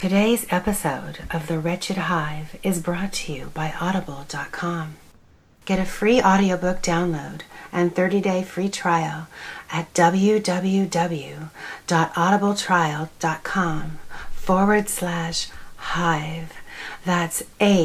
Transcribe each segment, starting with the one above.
Today's episode of The Wretched Hive is brought to you by Audible.com. Get a free audiobook download and 30-day free trial at www.audibletrial.com/hive. That's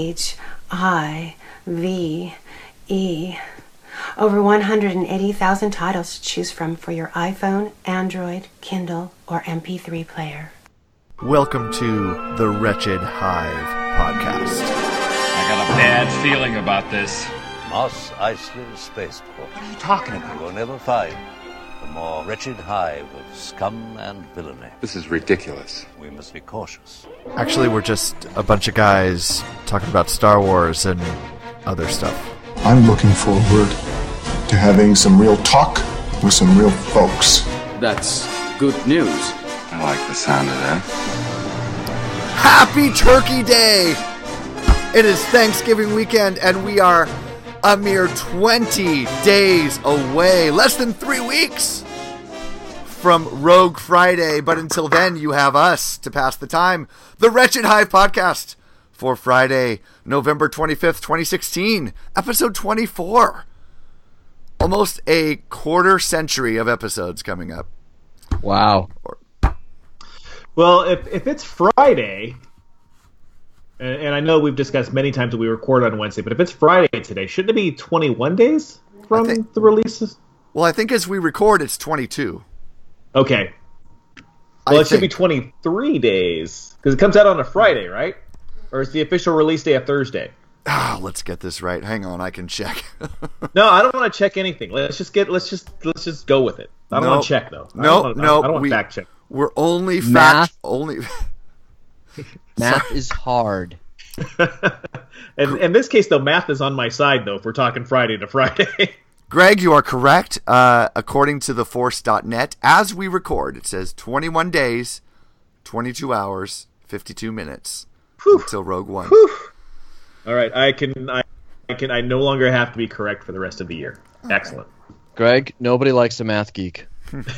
HIVE. Over 180,000 titles to choose from for your iPhone, Android, Kindle, or MP3 player. Welcome to the Wretched Hive podcast. I got a bad feeling about this. Moss Eisley Spaceport. What are you talking about? You will never find a more wretched hive of scum and villainy. This is ridiculous. We must be cautious. Actually, we're just a bunch of guys talking about Star Wars and other stuff. I'm looking forward to having some real talk with some real folks. That's good news. I like the sound of that. Happy Turkey Day! It is Thanksgiving weekend, and we are a mere 20 days away, less than 3 weeks from Rogue Friday. But until then, you have us to pass the time. The Wretched Hive podcast for Friday, November 25th, 2016, episode 24. Almost a quarter century of episodes coming up. Wow. Well, if it's Friday, and I know we've discussed many times that we record on Wednesday, but if it's Friday today, shouldn't it be 21 days from the releases? Well, I think as we record, it's 22. Okay. Well, it should be 23 days, because it comes out on a Friday, right? Or is the official release day a Thursday? Let's get this right. Hang on, I can check. No, I don't want to check anything. Let's just go with it. I don't want to check though. I don't want fact check. We're only Math Math is hard. And in this case, though, math is on my side, though, if we're talking Friday to Friday. Greg, you are correct. According to theforce.net, as we record, it says 21 days, 22 hours, 52 minutes until Rogue One. Whew. All right, I no longer have to be correct for the rest of the year. Excellent. Greg, nobody likes a math geek.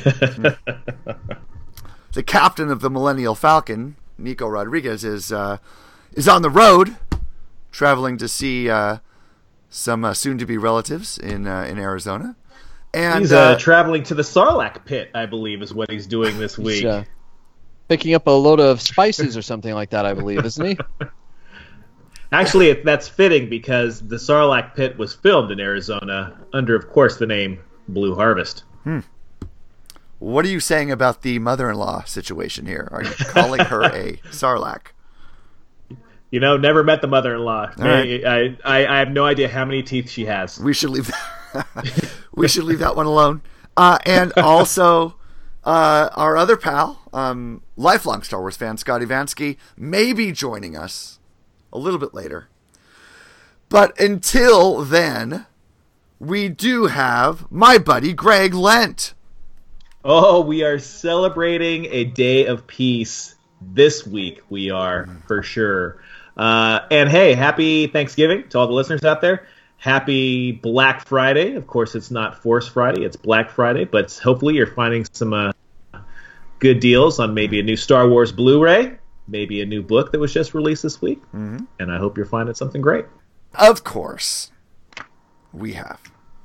The captain of the Millennial Falcon, Nico Rodriguez, is on the road, traveling to see some soon-to-be relatives in Arizona. And he's traveling to the Sarlacc pit, I believe, is what he's doing this week. He's picking up a load of spices or something like that, I believe, isn't he? Actually, that's fitting because the Sarlacc pit was filmed in Arizona under, of course, the name Blue Harvest. What are you saying about the mother-in-law situation here? Are you calling her a Sarlacc? You know, never met the mother-in-law. Right. I have no idea how many teeth she has. We should leave that. We should leave that one alone. And also, our other pal, lifelong Star Wars fan, Scotty Vansky, may be joining us a little bit later. But until then, we do have my buddy Greg Lent. Oh, we are celebrating a day of peace this week. We are, for sure. And hey, happy Thanksgiving to all the listeners out there. Happy Black Friday. Of course, it's not Force Friday, it's Black Friday, but hopefully you're finding some good deals on maybe a new Star Wars Blu-ray, maybe a new book that was just released this week, and I hope you're finding something great. Of course, we have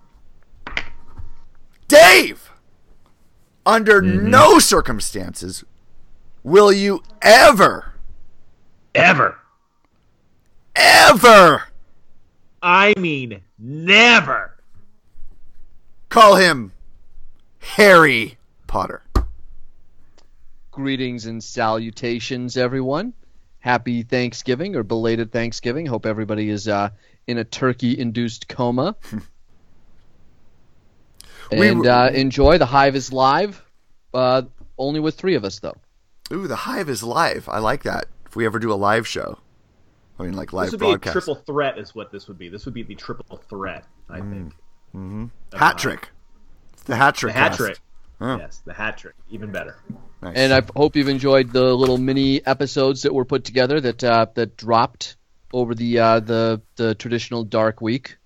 Dave! Under no circumstances will you ever I mean never call him Harry Potter. Greetings and salutations, everyone. Happy Thanksgiving or belated Thanksgiving. Hope everybody is in a turkey-induced coma. And enjoy. The Hive is live. Only with 3 of us, though. Ooh, the Hive is live. I like that. If we ever do a live show. I mean, like live broadcast. This would be a triple threat is what this would be. This would be the triple threat, I think. Hat trick. It's the hat trick. The hat trick. Oh. Yes, the hat trick. Even better. Nice. And I hope you've enjoyed the little mini episodes that were put together that dropped over the traditional Dark Week.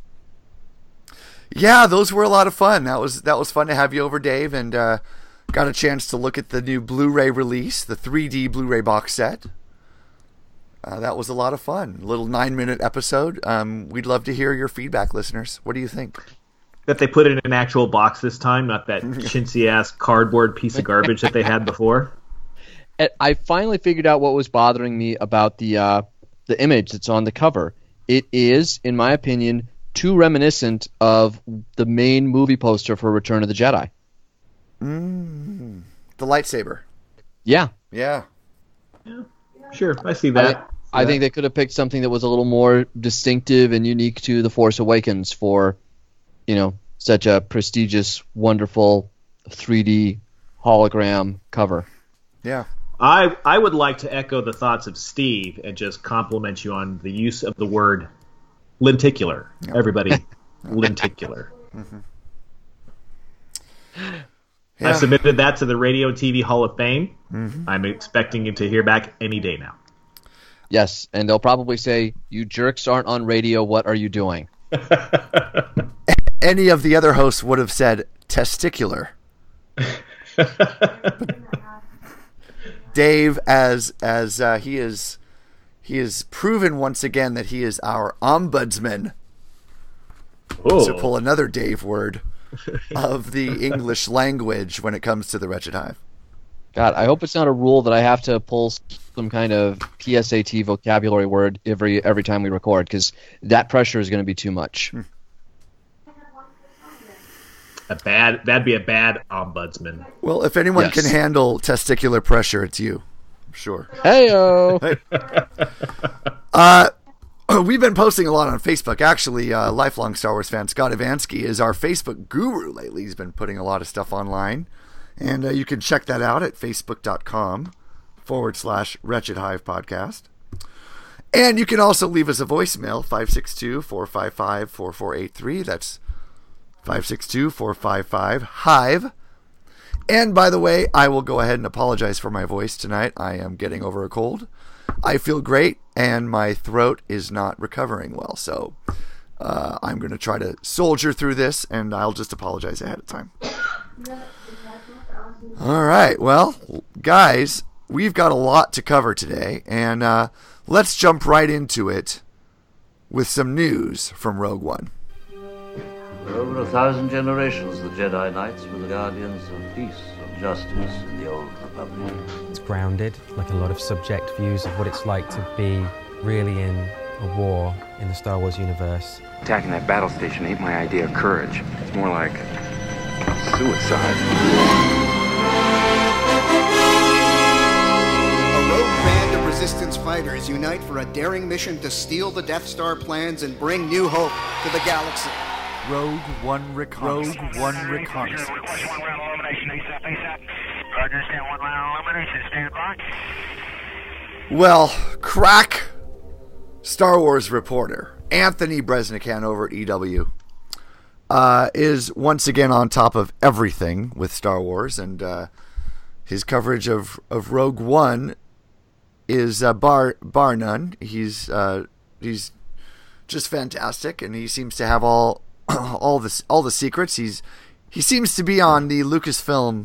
Yeah, those were a lot of fun. That was fun to have you over, Dave, and got a chance to look at the new Blu-ray release, the 3D Blu-ray box set That was a lot of fun. A little 9-minute episode. We'd love to hear your feedback, listeners. What do you think? That they put it in an actual box this time, not that chintzy-ass cardboard piece of garbage that they had before. I finally figured out what was bothering me about the image that's on the cover. It is, in my opinion, too reminiscent of the main movie poster for Return of the Jedi. The lightsaber. Yeah. Yeah. Sure, I see that. I think they could have picked something that was a little more distinctive and unique to The Force Awakens for, such a prestigious, wonderful 3D hologram cover. Yeah. I would like to echo the thoughts of Steve and just compliment you on the use of the word lenticular. Yep. Everybody, lenticular. Mm-hmm. Yeah. I submitted that to the Radio and TV Hall of Fame. Mm-hmm. I'm expecting you to hear back any day now. Yes, and they'll probably say, "You jerks aren't on radio. What are you doing?" Any of the other hosts would have said testicular. Dave, as he is proven once again that he is our ombudsman. Oh. To pull another Dave word of the English language when it comes to the Wretched Hive. God, I hope it's not a rule that I have to pull some kind of PSAT vocabulary word every time we record, because that pressure is going to be too much. That'd be a bad ombudsman. Well, if anyone can handle testicular pressure, it's you. I'm sure. Hey-o! We've been posting a lot on Facebook. Actually, lifelong Star Wars fan Scott Ivansky is our Facebook guru lately. He's been putting a lot of stuff online. And you can check that out at facebook.com/Wretched Hive Podcast. And you can also leave us a voicemail, 562-455-4483. That's 562-455-HIVE. And by the way, I will go ahead and apologize for my voice tonight. I am getting over a cold. I feel great, and my throat is not recovering well. So I'm going to try to soldier through this, and I'll just apologize ahead of time. All right. Well, guys, we've got a lot to cover today, and let's jump right into it with some news from Rogue One. For over 1,000 generations, the Jedi Knights were the guardians of peace and justice in the Old Republic. It's grounded, like a lot of subject views of what it's like to be really in a war in the Star Wars universe. Attacking that battle station ain't my idea of courage. It's more like suicide. A rogue band of resistance fighters unite for a daring mission to steal the Death Star plans and bring new hope to the galaxy. Rogue One Reconnaissance. Well, crack Star Wars reporter Anthony Breznican over at EW is once again on top of everything with Star Wars, and his coverage of Rogue One is bar none. He's just fantastic, and he seems to have all the secrets. He seems to be on the Lucasfilm,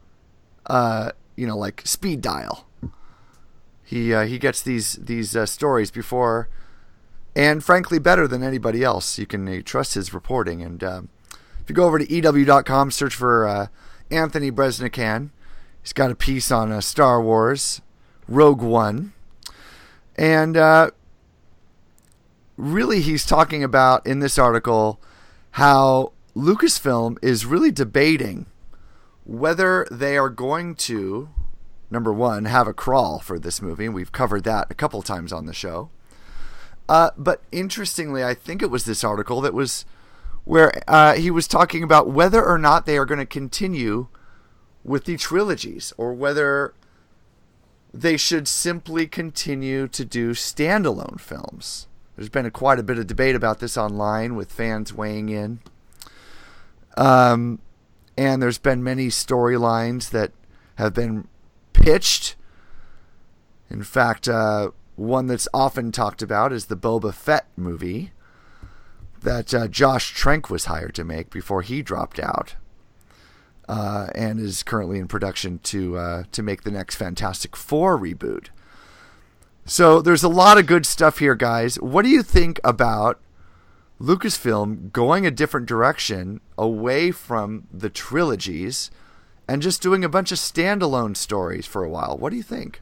like speed dial. He gets these stories before, and frankly better than anybody else. You can trust his reporting. And if you go over to EW.com, search for Anthony Breznican. He's got a piece on Star Wars, Rogue One, and really he's talking about in this article how Lucasfilm is really debating whether they are going to, number one, have a crawl for this movie, and we've covered that a couple times on the show. But interestingly, I think it was this article that was where he was talking about whether or not they are going to continue with the trilogies, or whether they should simply continue to do standalone films. There's been quite a bit of debate about this online with fans weighing in. And there's been many storylines that have been pitched. In fact, one that's often talked about is the Boba Fett movie that Josh Trank was hired to make before he dropped out, and is currently in production to make the next Fantastic Four reboot. So there's a lot of good stuff here, guys. What do you think about Lucasfilm going a different direction away from the trilogies and just doing a bunch of standalone stories for a while? What do you think?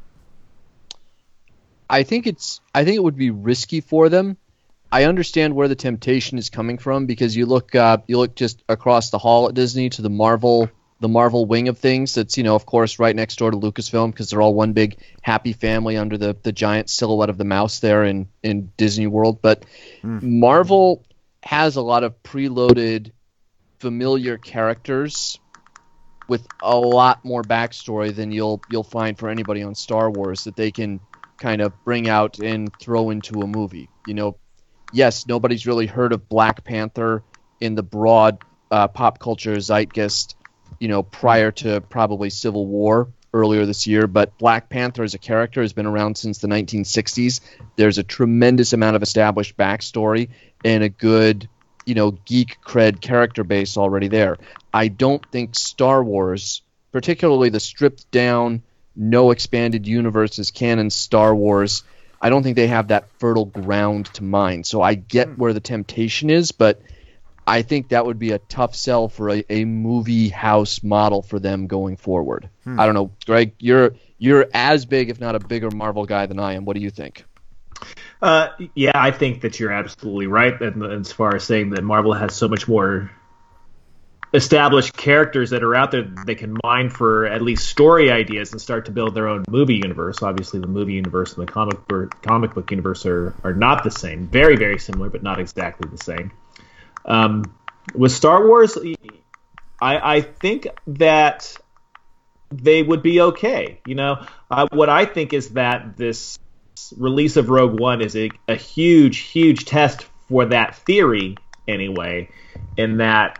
I think it would be risky for them. I understand where the temptation is coming from, because you look just across the hall at Disney to the Marvel wing of things. That's, of course, right next door to Lucasfilm, because they're all one big happy family under the giant silhouette of the mouse there in Disney World. But Marvel has a lot of preloaded familiar characters with a lot more backstory than you'll find for anybody on Star Wars that they can kind of bring out and throw into a movie. Yes, nobody's really heard of Black Panther in the broad pop culture zeitgeist, prior to probably Civil War earlier this year. But Black Panther as a character has been around since the 1960s. There's a tremendous amount of established backstory and a good, geek cred character base already there. I don't think Star Wars, particularly the stripped down, no expanded universes canon Star Wars, I don't think they have that fertile ground to mine. So I get where the temptation is, but I think that would be a tough sell for a movie house model for them going forward. I don't know, Greg, you're as big, if not a bigger Marvel guy than I am. What do you think? Yeah, I think that you're absolutely right. And as far as saying that Marvel has so much more established characters that are out there that they can mine for at least story ideas and start to build their own movie universe. Obviously, the movie universe and the comic book universe are not the same. Very, very similar, but not exactly the same. With Star Wars, I think that they would be okay. What I think is that this release of Rogue One is a huge, huge test for that theory anyway, in that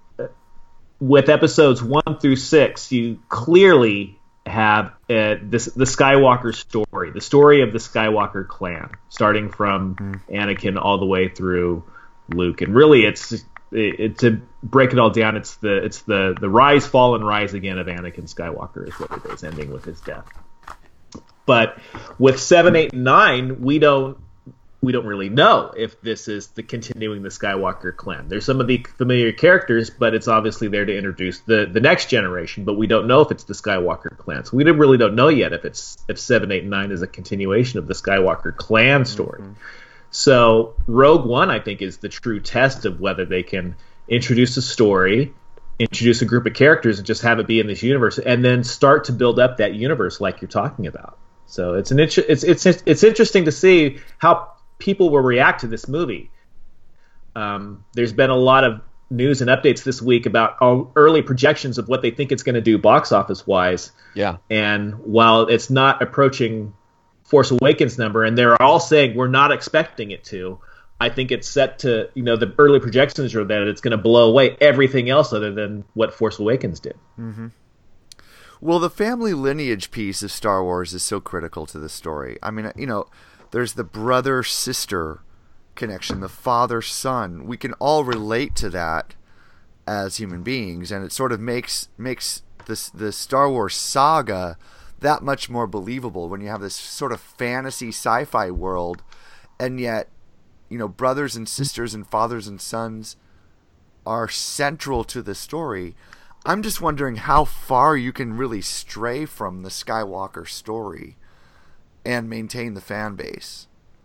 with episodes 1 through 6, you clearly have the Skywalker story, the story of the Skywalker clan, starting from Anakin all the way through Luke. And really, it's to break it all down, it's the rise, fall, and rise again of Anakin Skywalker is what it is, ending with his death. But with 7, 8, and 9, we don't really know if this is the continuing the Skywalker clan. There's some of the familiar characters, but it's obviously there to introduce the next generation, but we don't know if it's the Skywalker clan. So we really don't know yet if 7, 8, and 9 is a continuation of the Skywalker clan story. So Rogue One, I think, is the true test of whether they can introduce a story, introduce a group of characters, and just have it be in this universe, and then start to build up that universe like you're talking about. So it's interesting to see how people will react to this movie. There's been a lot of news and updates this week about early projections of what they think it's going to do box office wise. Yeah. And while it's not approaching Force Awakens number, and they're all saying we're not expecting it to, I think it's set to, the early projections are that it's going to blow away everything else other than what Force Awakens did. Mm-hmm. Well, the family lineage piece of Star Wars is so critical to the story. I mean, there's the brother-sister connection, the father-son. We can all relate to that as human beings, and it sort of makes the Star Wars saga that much more believable when you have this sort of fantasy sci-fi world, and yet, brothers and sisters and fathers and sons are central to the story. I'm just wondering how far you can really stray from the Skywalker story and maintain the fan base.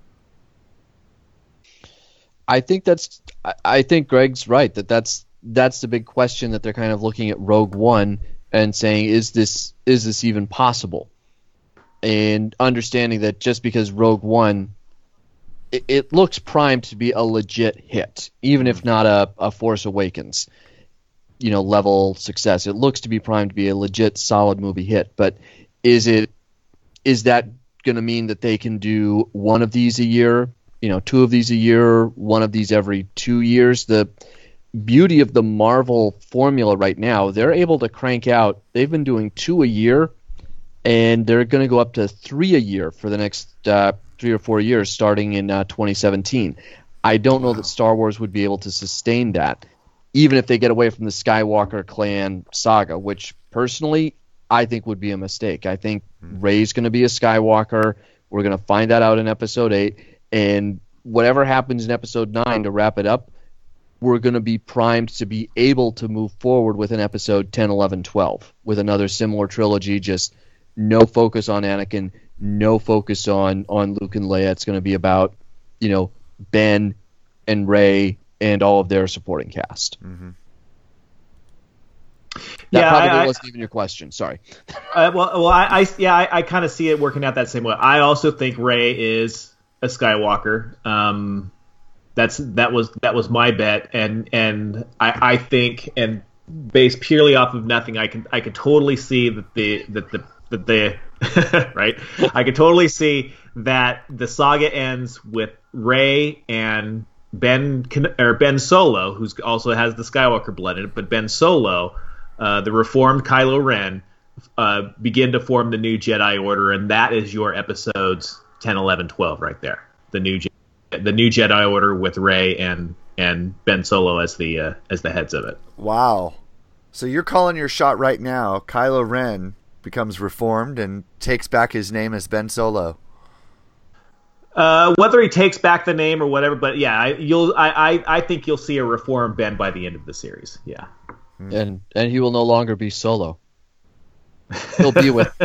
I think Greg's right, that's the big question that they're kind of looking at Rogue One and saying, is this even possible? And understanding that just because Rogue One, it looks primed to be a legit hit, even if not a Force Awakens level success. It looks to be primed to be a legit solid movie hit. But is that going to mean that they can do one of these a year, 2 of these a year, one of these every 2 years? The beauty of the Marvel formula right now, they're able to crank out, they've been doing 2 a year, and they're going to go up to 3 a year for the next 3 or 4 years starting in 2017. I don't know that Star Wars would be able to sustain that, even if they get away from the Skywalker clan saga, which personally I think would be a mistake. I think Rey's going to be a Skywalker. We're going to find that out in episode 8, and whatever happens in episode 9 to wrap it up, we're going to be primed to be able to move forward with an episode 10, 11, 12 with another similar trilogy, just no focus on Anakin, no focus on Luke and Leia. It's going to be about, Ben and Rey and all of their supporting cast. Mm-hmm. That probably wasn't even your question. Sorry. I kind of see it working out that same way. I also think Rey is a Skywalker. That was my bet, and I think, and based purely off of nothing, I could totally see that the right. I could totally see that the saga ends with Rey and Ben Solo, who also has the Skywalker blood in it, but Ben Solo, the reformed Kylo Ren, begin to form the new Jedi Order, and that is your episodes 10, 11, 12 right there. The new Jedi Order with Rey and Ben Solo as the heads of it. Wow. So you're calling your shot right now. Kylo Ren becomes reformed and takes back his name as Ben Solo. Whether he takes back the name or whatever, but yeah, I think you'll see a reformed Ben by the end of the series. Yeah. And he will no longer be Solo. He'll be with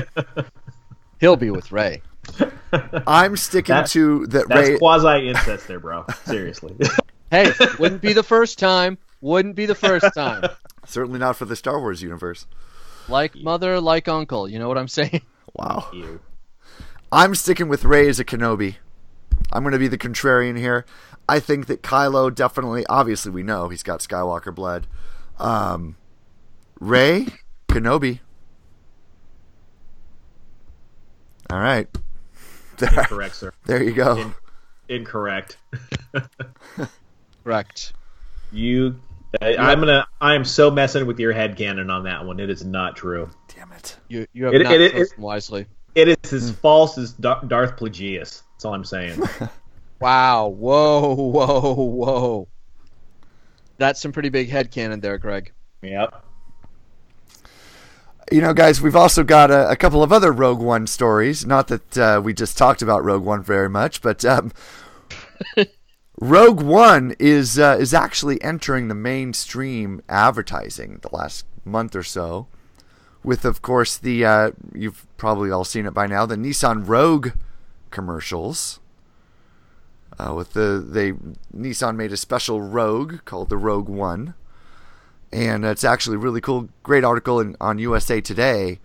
Rey. I'm sticking to that. That's Rey quasi incest there, bro. Seriously. Hey, wouldn't be the first time. Certainly not for the Star Wars universe. Like mother, like uncle. You know what I'm saying? Wow. I'm sticking with Rey as a Kenobi. I'm going to be the contrarian here. I think that Kylo definitely, obviously we know he's got Skywalker blood. Rey, Kenobi. All right. Incorrect, sir. There you go. Incorrect. Correct. I am so messing with your headcanon on that one. It is not true. Damn it. You have not chosen wisely. It is as false as Darth Plagueis. That's all I'm saying. Wow. Whoa. That's some pretty big headcanon there, Greg. Yep. Guys, we've also got a couple of other Rogue One stories. Not that we just talked about Rogue One very much, but Rogue One is actually entering the mainstream advertising the last month or so, with, of course, the you've probably all seen it by now, the Nissan Rogue commercials. Nissan made a special Rogue called the Rogue One. And it's actually really cool. Great article on USA Today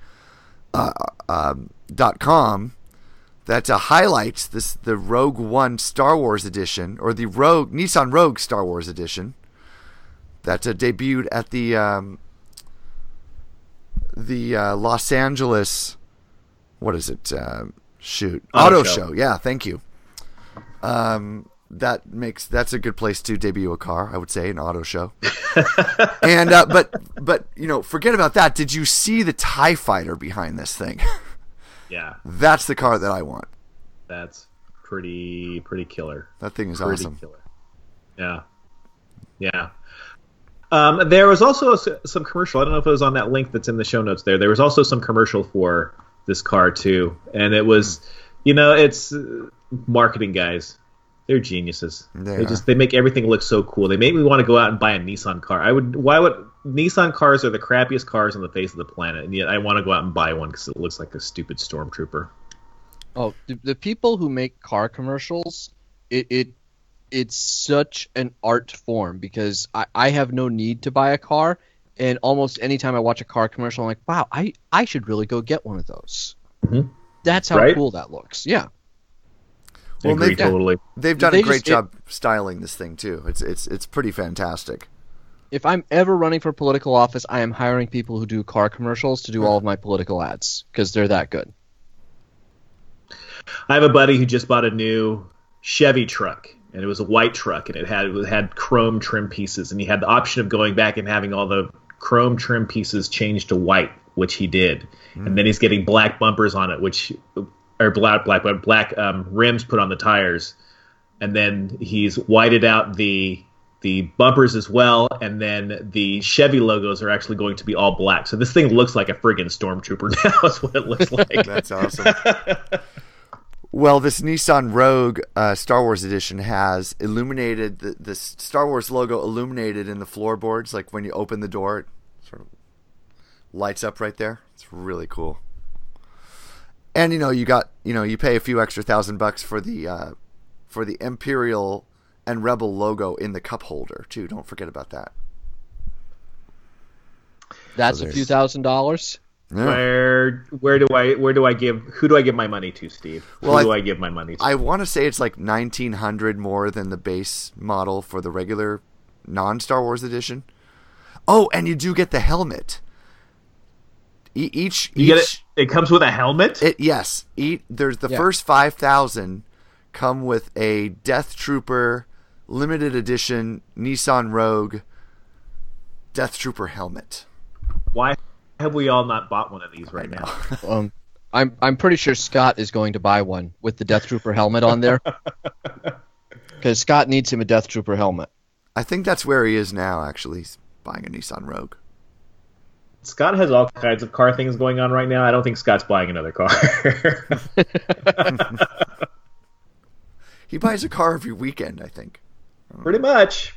.com that highlights the Rogue One Star Wars edition, or the Nissan Rogue Star Wars edition that debuted at the Los Angeles, what is it? Auto Show. Yeah, thank you. That's a good place to debut a car, I would say, an auto show. And but forget about that. Did you see the TIE Fighter behind this thing? Yeah. That's the car that I want. That's pretty killer. That thing is awesome. Killer. Yeah. There was also some commercial. I don't know if it was on that link that's in the show notes there. There was also some commercial for this car too, and it was, it's marketing guys. They're geniuses. They make everything look so cool. They make me want to go out and buy a Nissan car. Nissan cars are the crappiest cars on the face of the planet, and yet I want to go out and buy one because it looks like a stupid stormtrooper. Oh, the people who make car commercials, it's such an art form, because I have no need to buy a car, and almost any time I watch a car commercial, I'm like, wow, I should really go get one of those. Mm-hmm. That's how cool that looks. Yeah. Well, totally. They've done a great job styling this thing too. It's pretty fantastic. If I'm ever running for political office, I am hiring people who do car commercials to do all of my political ads, because they're that good. I have a buddy who just bought a new Chevy truck, and it was a white truck, and it had chrome trim pieces, and he had the option of going back and having all the chrome trim pieces changed to white, which he did, and then he's getting black bumpers on it, or black rims put on the tires, and then he's whited out the bumpers as well, and then the Chevy logos are actually going to be all black. So this thing looks like a friggin' stormtrooper now. Is what it looks like. That's awesome. Well, this Nissan Rogue Star Wars edition has illuminated the Star Wars logo illuminated in the floorboards. Like when you open the door, it sort of lights up right there. It's really cool. And you pay a few extra $1,000 for the Imperial and Rebel logo in the cup holder too. Don't forget about that. That's a few $1,000s. Yeah. Who do I give my money to, Steve? Who do I give my money to? I want to say it's like $1,900 more than the base model for the regular non-Star Wars edition. Oh, and you do get the helmet. Each get it. It comes with a helmet. Yes. There's the first 5,000 come with a Death Trooper limited edition Nissan Rogue Death Trooper helmet. Why have we all not bought one of these right now? I'm pretty sure Scott is going to buy one with the Death Trooper helmet on there. Because Scott needs him a Death Trooper helmet. I think that's where he is now, actually. He's buying a Nissan Rogue. Scott has all kinds of car things going on right now. I don't think Scott's buying another car. He buys a car every weekend, I think. Pretty much.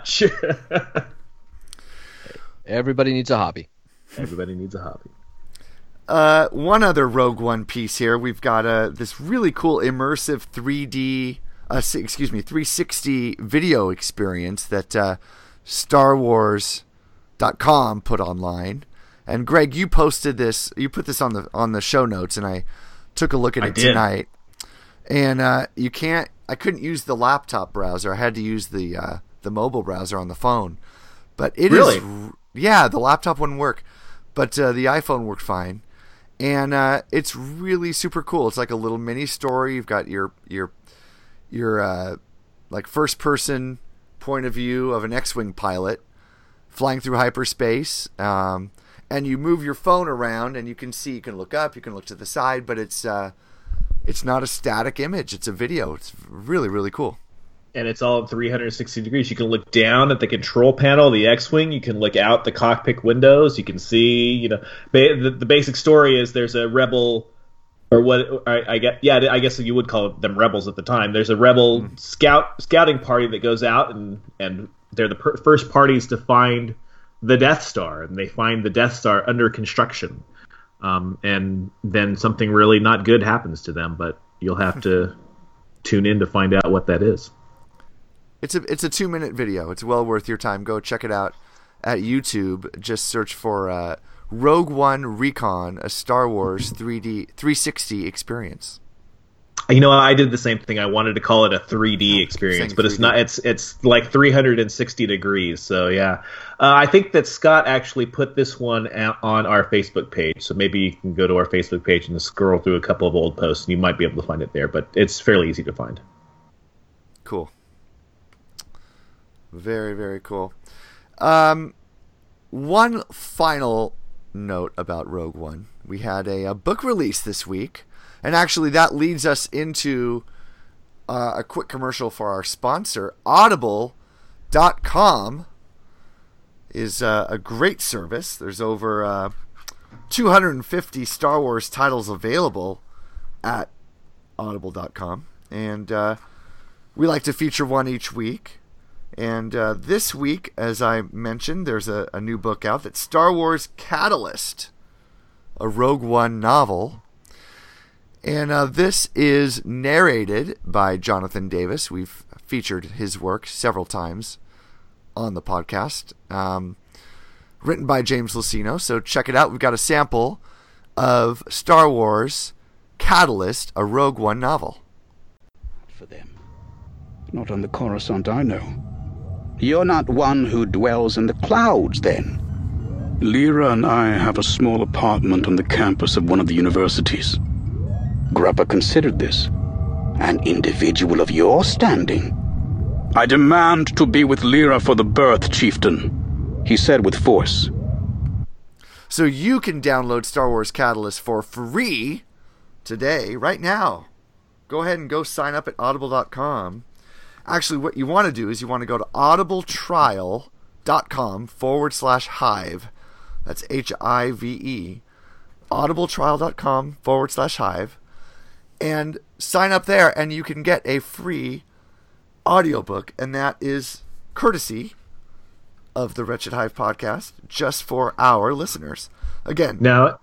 Everybody needs a hobby. Everybody needs a hobby. One other Rogue One piece here. We've got this really cool immersive 360 video experience that Star Wars.com put online. And Greg, you posted this. You put this on the show notes, and I took a look at it tonight. And I couldn't use the laptop browser. I had to use the mobile browser on the phone. But it is, the laptop wouldn't work, but the iPhone worked fine. And it's really super cool. It's like a little mini story. You've got your like first person point of view of an X-wing pilot flying through hyperspace. And you move your phone around, and you can look up, you can look to the side, but it's not a static image. It's a video. It's really, really cool. And it's all 360 degrees. You can look down at the control panel, the X-wing. You can look out the cockpit windows. You can see, the basic story is there's a rebel, or what I guess you would call them rebels at the time. There's a rebel scouting party that goes out, and they're the first parties to find the Death Star, and they find the Death Star under construction. And then something really not good happens to them, but you'll have to tune in to find out what that is. It's a 2-minute video. It's well worth your time. Go check it out at YouTube. Just search for Rogue One Recon, a Star Wars 360 experience. I did the same thing. I wanted to call it a 3D experience, but 3D. It's not. It's like 360 degrees. So yeah, I think that Scott actually put this one on our Facebook page. So maybe you can go to our Facebook page and scroll through a couple of old posts, and you might be able to find it there. But it's fairly easy to find. Cool. Very, very cool. One final note about Rogue One. We had a book release this week. And actually, that leads us into a quick commercial for our sponsor. Audible.com is a great service. There's over 250 Star Wars titles available at Audible.com. And we like to feature one each week. And this week, as I mentioned, there's a new book out that's Star Wars Catalyst, a Rogue One novel. And this is narrated by Jonathan Davis. We've featured his work several times on the podcast. Written by James Luceno, so check it out. We've got a sample of Star Wars Catalyst, a Rogue One novel. For them. Not on the Coruscant, I know. You're not one who dwells in the clouds, then? Lyra and I have a small apartment on the campus of one of the universities. Gruppa considered this. An individual of your standing. I demand to be with Lyra for the birth, chieftain, he said with force. So you can download Star Wars Catalyst for free today, right now. Go ahead and go sign up at audible.com. Actually, what you want to do is you want to go to audibletrial.com/hive. That's HIVE. audibletrial.com/hive. and sign up there, and you can get a free audiobook, and that is courtesy of the Wretched Hive podcast, just for our listeners. Again, now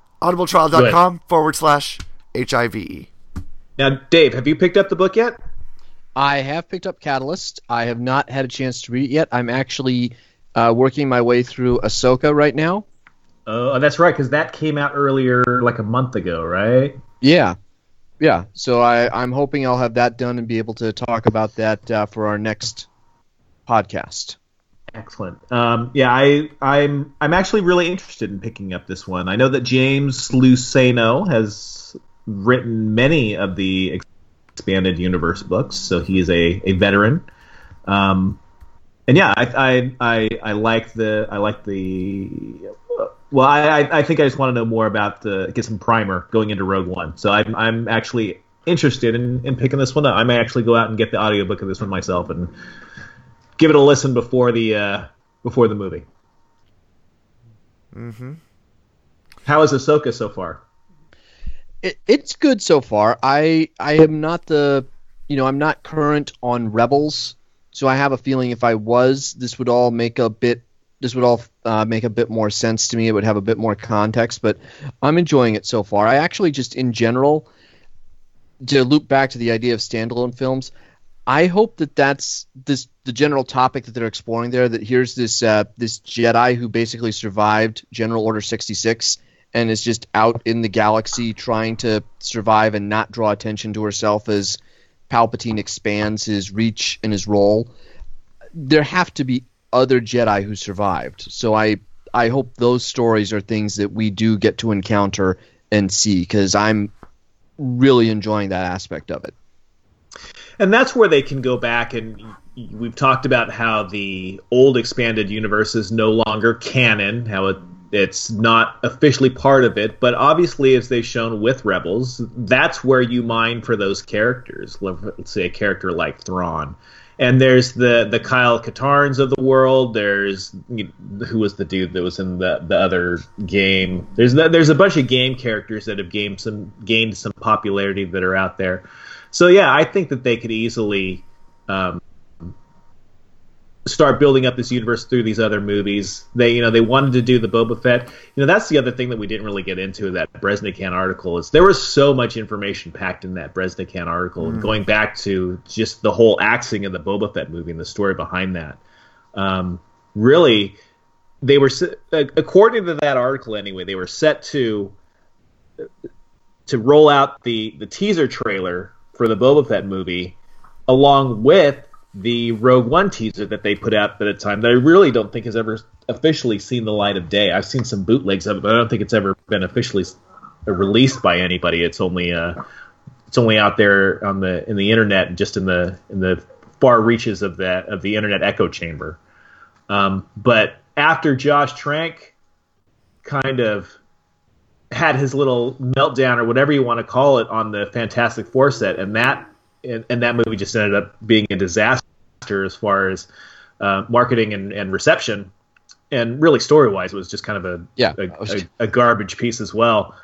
audibletrial.com/HIVE. Now, Dave, have you picked up the book yet? I have picked up Catalyst. I have not had a chance to read it yet. I'm actually working my way through Ahsoka right now. Oh, that's right, because that came out earlier, like a month ago, right? Yeah. So I'm hoping I'll have that done and be able to talk about that for our next podcast. Excellent. I'm actually really interested in picking up this one. I know that James Luceno has written many of the expanded universe books, so he is a veteran. And yeah, I like the. Well, I think I just want to know more about get some primer going into Rogue One. So I'm actually interested in picking this one up. I may actually go out and get the audiobook of this one myself and give it a listen before the movie. Mm-hmm. How is Ahsoka so far? It's good so far. I am not I'm not current on Rebels, so I have a feeling if I was, this would all make a bit more sense to me. It would have a bit more context, but I'm enjoying it so far. I actually just, in general, to loop back to the idea of standalone films, I hope that's the general topic that they're exploring there, that here's this Jedi who basically survived General Order 66 and is just out in the galaxy trying to survive and not draw attention to herself as Palpatine expands his reach and his role. There have to be other Jedi who survived. So I hope those stories are things that we do get to encounter and see, because I'm really enjoying that aspect of it. And that's where they can go back, and we've talked about how the old expanded universe is no longer canon, how it's not officially part of it, but obviously, as they've shown with Rebels, that's where you mine for those characters. Let's say a character like Thrawn. And there's the Kyle Katarns of the world. There's who was the dude that was in the other game. There's a bunch of game characters that have gained some popularity that are out there. So yeah, I think that they could easily start building up this universe through these other movies. They wanted to do the Boba Fett. That's the other thing that we didn't really get into in that Breznican article, is there was so much information packed in that Breznican article, and going back to just the whole axing of the Boba Fett movie and the story behind that. Really, they were, according to that article anyway, they were set to roll out the teaser trailer for the Boba Fett movie along with the Rogue One teaser that they put out at the time that I really don't think has ever officially seen the light of day. I've seen some bootlegs of it, but I don't think it's ever been officially released by anybody. It's only out there in the internet and just in the far reaches of the internet echo chamber. But after Josh Trank kind of had his little meltdown, or whatever you want to call it, on the Fantastic Four set, and that movie just ended up being a disaster as far as marketing and reception, and really story-wise it was just kind of a garbage piece as well.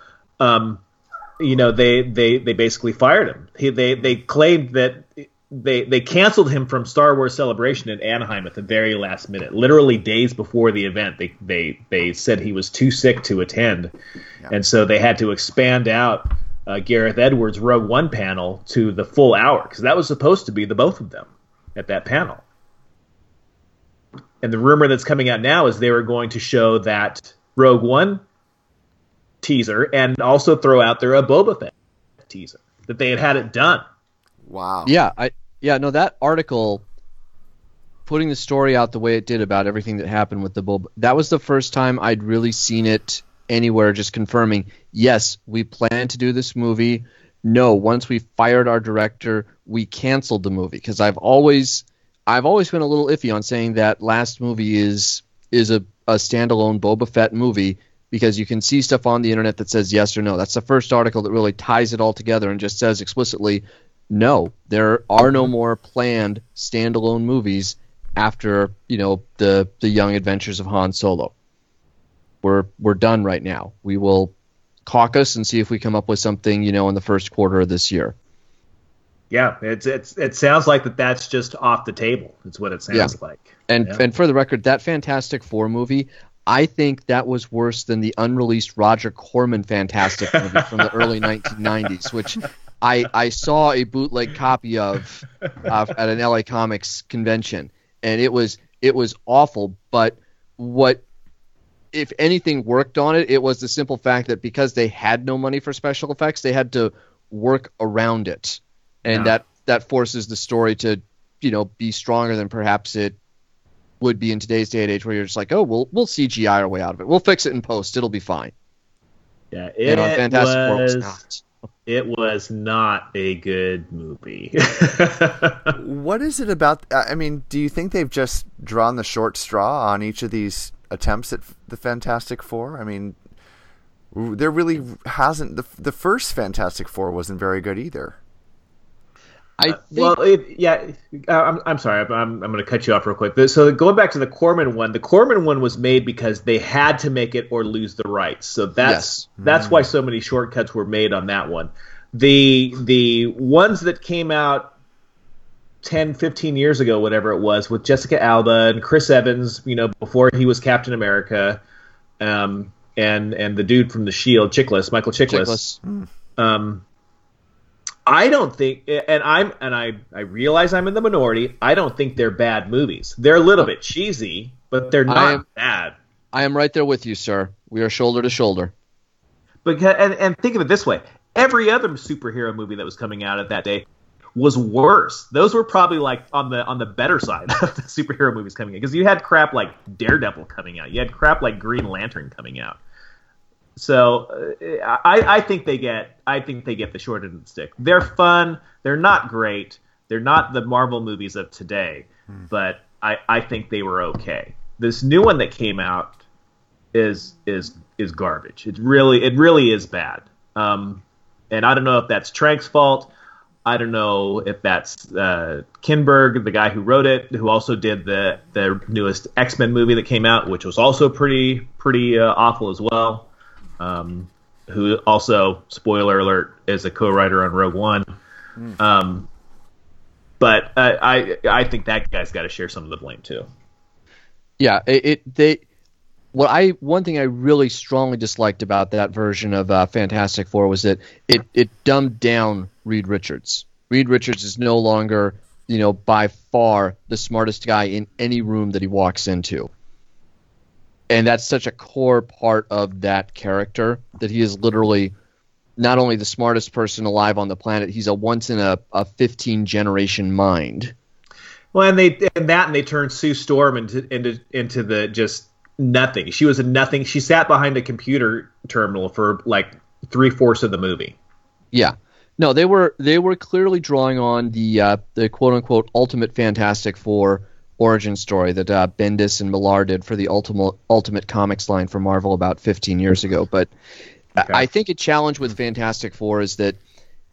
They basically fired him. They claimed that they canceled him from Star Wars Celebration in Anaheim at the very last minute, literally days before the event. They said he was too sick to attend, and so they had to expand out Gareth Edwards' Rogue One panel to the full hour, because that was supposed to be the both of them at that panel. And the rumor that's coming out now is they were going to show that Rogue One teaser and also throw out there a Boba Fett teaser, that they had it done. Wow. No, that article putting the story out the way it did about everything that happened with the Boba, that was the first time I'd really seen it anywhere, just confirming, yes, we plan to do this movie. No, once we fired our director, we canceled the movie, because I've always been a little iffy on saying that last movie is a standalone Boba Fett movie, because you can see stuff on the internet that says yes or no. That's the first article that really ties it all together and just says explicitly, no, there are no more planned standalone movies after the Young Adventures of Han Solo. We're done right now. We will caucus and see if we come up with something, in the first quarter of this year. Yeah, it sounds like that's just off the table. It's what it sounds like. And for the record, that Fantastic Four movie, I think that was worse than the unreleased Roger Corman Fantastic movie from the early 1990s, which I saw a bootleg copy of at an LA Comics convention, and it was awful. But what, if anything, worked on it? It was the simple fact that because they had no money for special effects, they had to work around it. And that forces the story to, be stronger than perhaps it would be in today's day and age, where you're just like, oh, we'll CGI our way out of it. We'll fix it in post. It'll be fine. Yeah, it was not a good movie. What is it about? I mean, do you think they've just drawn the short straw on each of these attempts at the Fantastic Four? I mean, there really hasn't. The first Fantastic Four wasn't very good either. I'm sorry. I'm going to cut you off real quick. So going back to the Corman one was made because they had to make it or lose the rights. So that's why so many shortcuts were made on that one. The ones that came out 10, 15 years ago, whatever it was, with Jessica Alba and Chris Evans, before he was Captain America, and the dude from The Shield, Michael Chiklis. I don't think, and I realize I'm in the minority. I don't think they're bad movies. They're a little bit cheesy, but they're not bad. I am right there with you, sir. We are shoulder to shoulder. And think of it this way: every other superhero movie that was coming out at that day was worse. Those were probably like on the better side of the superhero movies coming in, because you had crap like Daredevil coming out. You had crap like Green Lantern coming out. So I think they get the short end of the stick. They're fun. They're not great. They're not the Marvel movies of today, but I think they were okay. This new one that came out is garbage. It really is bad. And I don't know if that's Trank's fault. I don't know if that's Kinberg, the guy who wrote it, who also did the newest X-Men movie that came out, which was also pretty awful as well. Who also, spoiler alert, is a co-writer on Rogue One. But I think that guy's got to share some of the blame too. Yeah, one thing I really strongly disliked about that version of Fantastic Four was that it dumbed down Reed Richards. Reed Richards is no longer, by far the smartest guy in any room that he walks into. And that's such a core part of that character, that he is literally not only the smartest person alive on the planet, he's a once in a 15 generation mind. Well, and they turned Sue Storm into the just nothing. She was a nothing. She sat behind a computer terminal for like 3/4 of the movie. Yeah. No, they were clearly drawing on the quote unquote ultimate Fantastic Four origin story that Bendis and Millar did for the Ultimate Comics line for Marvel about 15 years ago. But okay. I think a challenge with Fantastic Four is that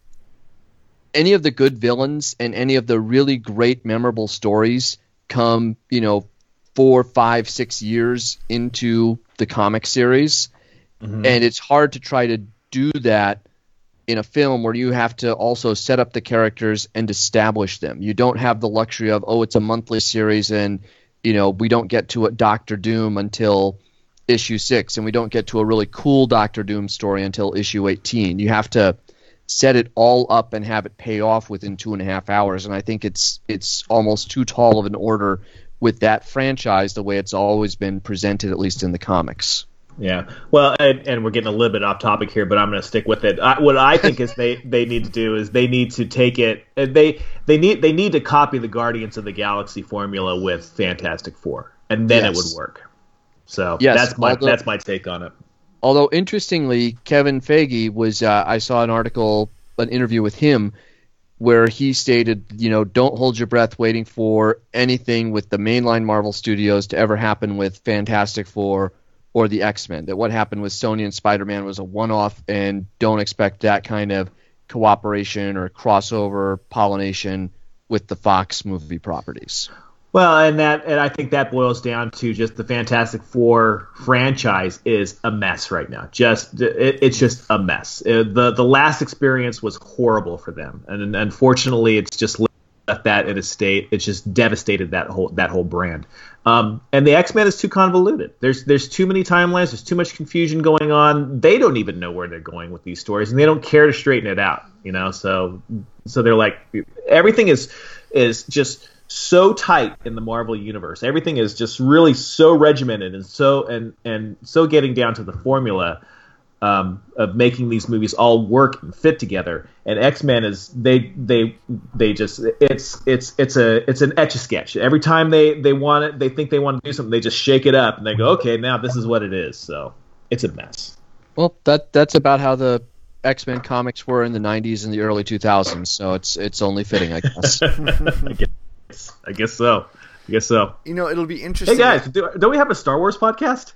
any of the good villains and any of the really great, memorable stories come, 4, 5, 6 years into the comic series. Mm-hmm. And it's hard to try to do that in a film where you have to also set up the characters and establish them. You don't have the luxury of, it's a monthly series and, we don't get to a Doctor Doom until issue 6, and we don't get to a really cool Doctor Doom story until issue 18. You have to set it all up and have it pay off within 2.5 hours, and I think it's almost too tall of an order with that franchise the way it's always been presented, at least in the comics. Yeah, well, and we're getting a little bit off topic here, but I'm going to stick with it. What I think is they need to do is they need to take it. They need to copy the Guardians of the Galaxy formula with Fantastic Four, and then it would work. So that's my take on it. Although interestingly, Kevin Feige was I saw an interview with him where he stated, don't hold your breath waiting for anything with the mainline Marvel Studios to ever happen with Fantastic Four or the X-Men, that what happened with Sony and Spider-Man was a one-off, and don't expect that kind of cooperation or crossover pollination with the Fox movie properties. Well, and I think that boils down to just the Fantastic Four franchise is a mess right now. It's just a mess. The last experience was horrible for them, and unfortunately, it's just left that in a state. It's just devastated that whole brand. And the X-Men is too convoluted. There's too many timelines. There's too much confusion going on. They don't even know where they're going with these stories, and they don't care to straighten it out. So they're like, everything is just so tight in the Marvel universe. Everything is just really so regimented and so getting down to the formula of making these movies all work and fit together. And X-Men is they just it's an Etch-a-Sketch. Every time they think they want to do something, they just shake it up and they go, okay, now this is what it is. So it's a mess. Well, that's about how the X-Men comics were in the 90s and the early 2000s. So it's only fitting, I guess. I guess so. It'll be interesting. Hey guys, don't we have a Star Wars podcast?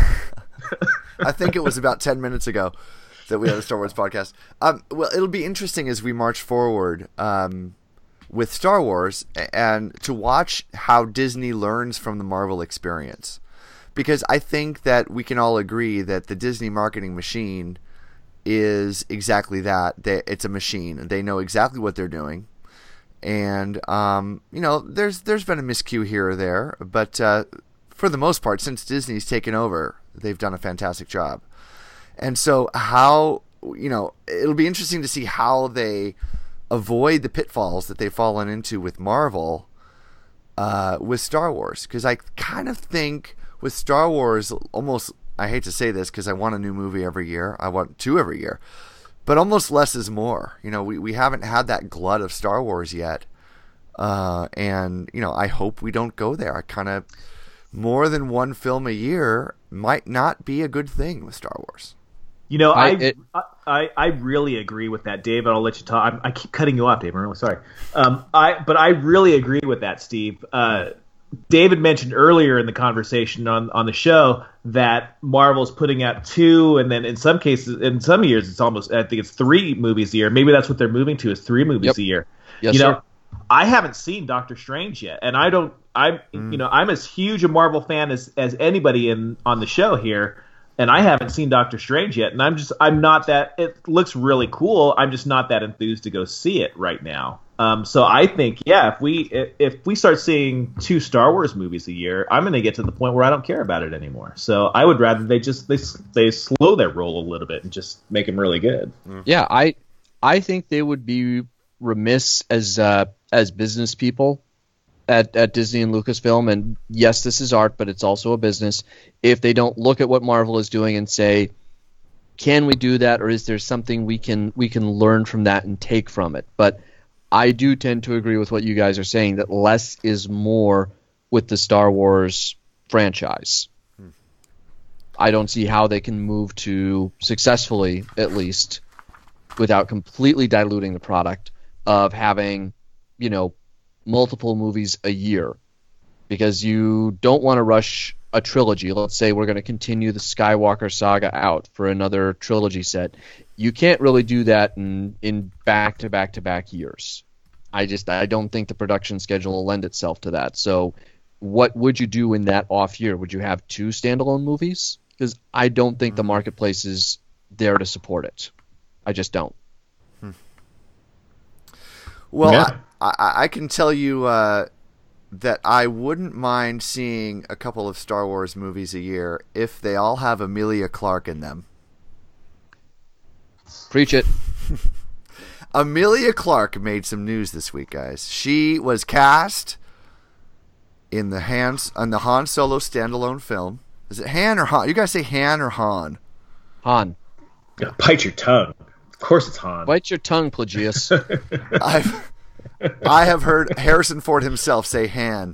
I think it was about 10 minutes ago that we had a Star Wars podcast. Well, it'll be interesting as we march forward with Star Wars and to watch how Disney learns from the Marvel experience. Because I think that we can all agree that the Disney marketing machine is exactly that. It's a machine. They know exactly what they're doing. And, there's been a miscue here or there, but for the most part, since Disney's taken over, they've done a fantastic job. And so it'll be interesting to see how they avoid the pitfalls that they've fallen into with Marvel with Star Wars. Because I kind of think with Star Wars, almost, I hate to say this because I want a new movie every year. I want 2 every year. But almost less is more. We haven't had that glut of Star Wars yet. And I hope we don't go there. I kind of, more than one film a year might not be a good thing with Star Wars. I really agree with that, Dave. I'll let you talk. I keep cutting you off, Dave. I'm really sorry. But I really agree with that, Steve. David mentioned earlier in the conversation on the show that Marvel's putting out 2, and then in some cases, in some years, it's almost, I think it's 3 movies a year. Maybe that's what they're moving to, is 3 movies a year. Yes, sir. I haven't seen Doctor Strange yet, and I'm as huge a Marvel fan as anybody on the show here, and I haven't seen Doctor Strange yet, and I'm not that. It looks really cool. I'm just not that enthused to go see it right now. So I think, if we start seeing 2 Star Wars movies a year, I'm going to get to the point where I don't care about it anymore. So I would rather they slow their roll a little bit and just make them really good. Yeah, I think they would be remiss as business people at Disney and Lucasfilm, and yes, this is art, but it's also a business, if they don't look at what Marvel is doing and say, can we do that, or is there something we can learn from that and take from it? But I do tend to agree with what you guys are saying, that less is more with the Star Wars franchise. I don't see how they can move to, successfully at least, without completely diluting the product, of having, multiple movies a year. Because you don't want to rush a trilogy. Let's say we're going to continue the Skywalker saga out for another trilogy set. You can't really do that in back-to-back-to-back years. I don't think the production schedule will lend itself to that. So what would you do in that off year? Would you have 2 standalone movies? Because I don't think the marketplace is there to support it. I just don't. Well, yeah. I can tell you that I wouldn't mind seeing a couple of Star Wars movies a year if they all have Emilia Clarke in them. Preach it. Emilia Clarke made some news this week, guys. She was cast in the Han Solo standalone film. Is it Han or Han? You guys say Han or Han? Han. Bite your tongue. Of course it's Han. Bite your tongue, Plagius. I have heard Harrison Ford himself say Han.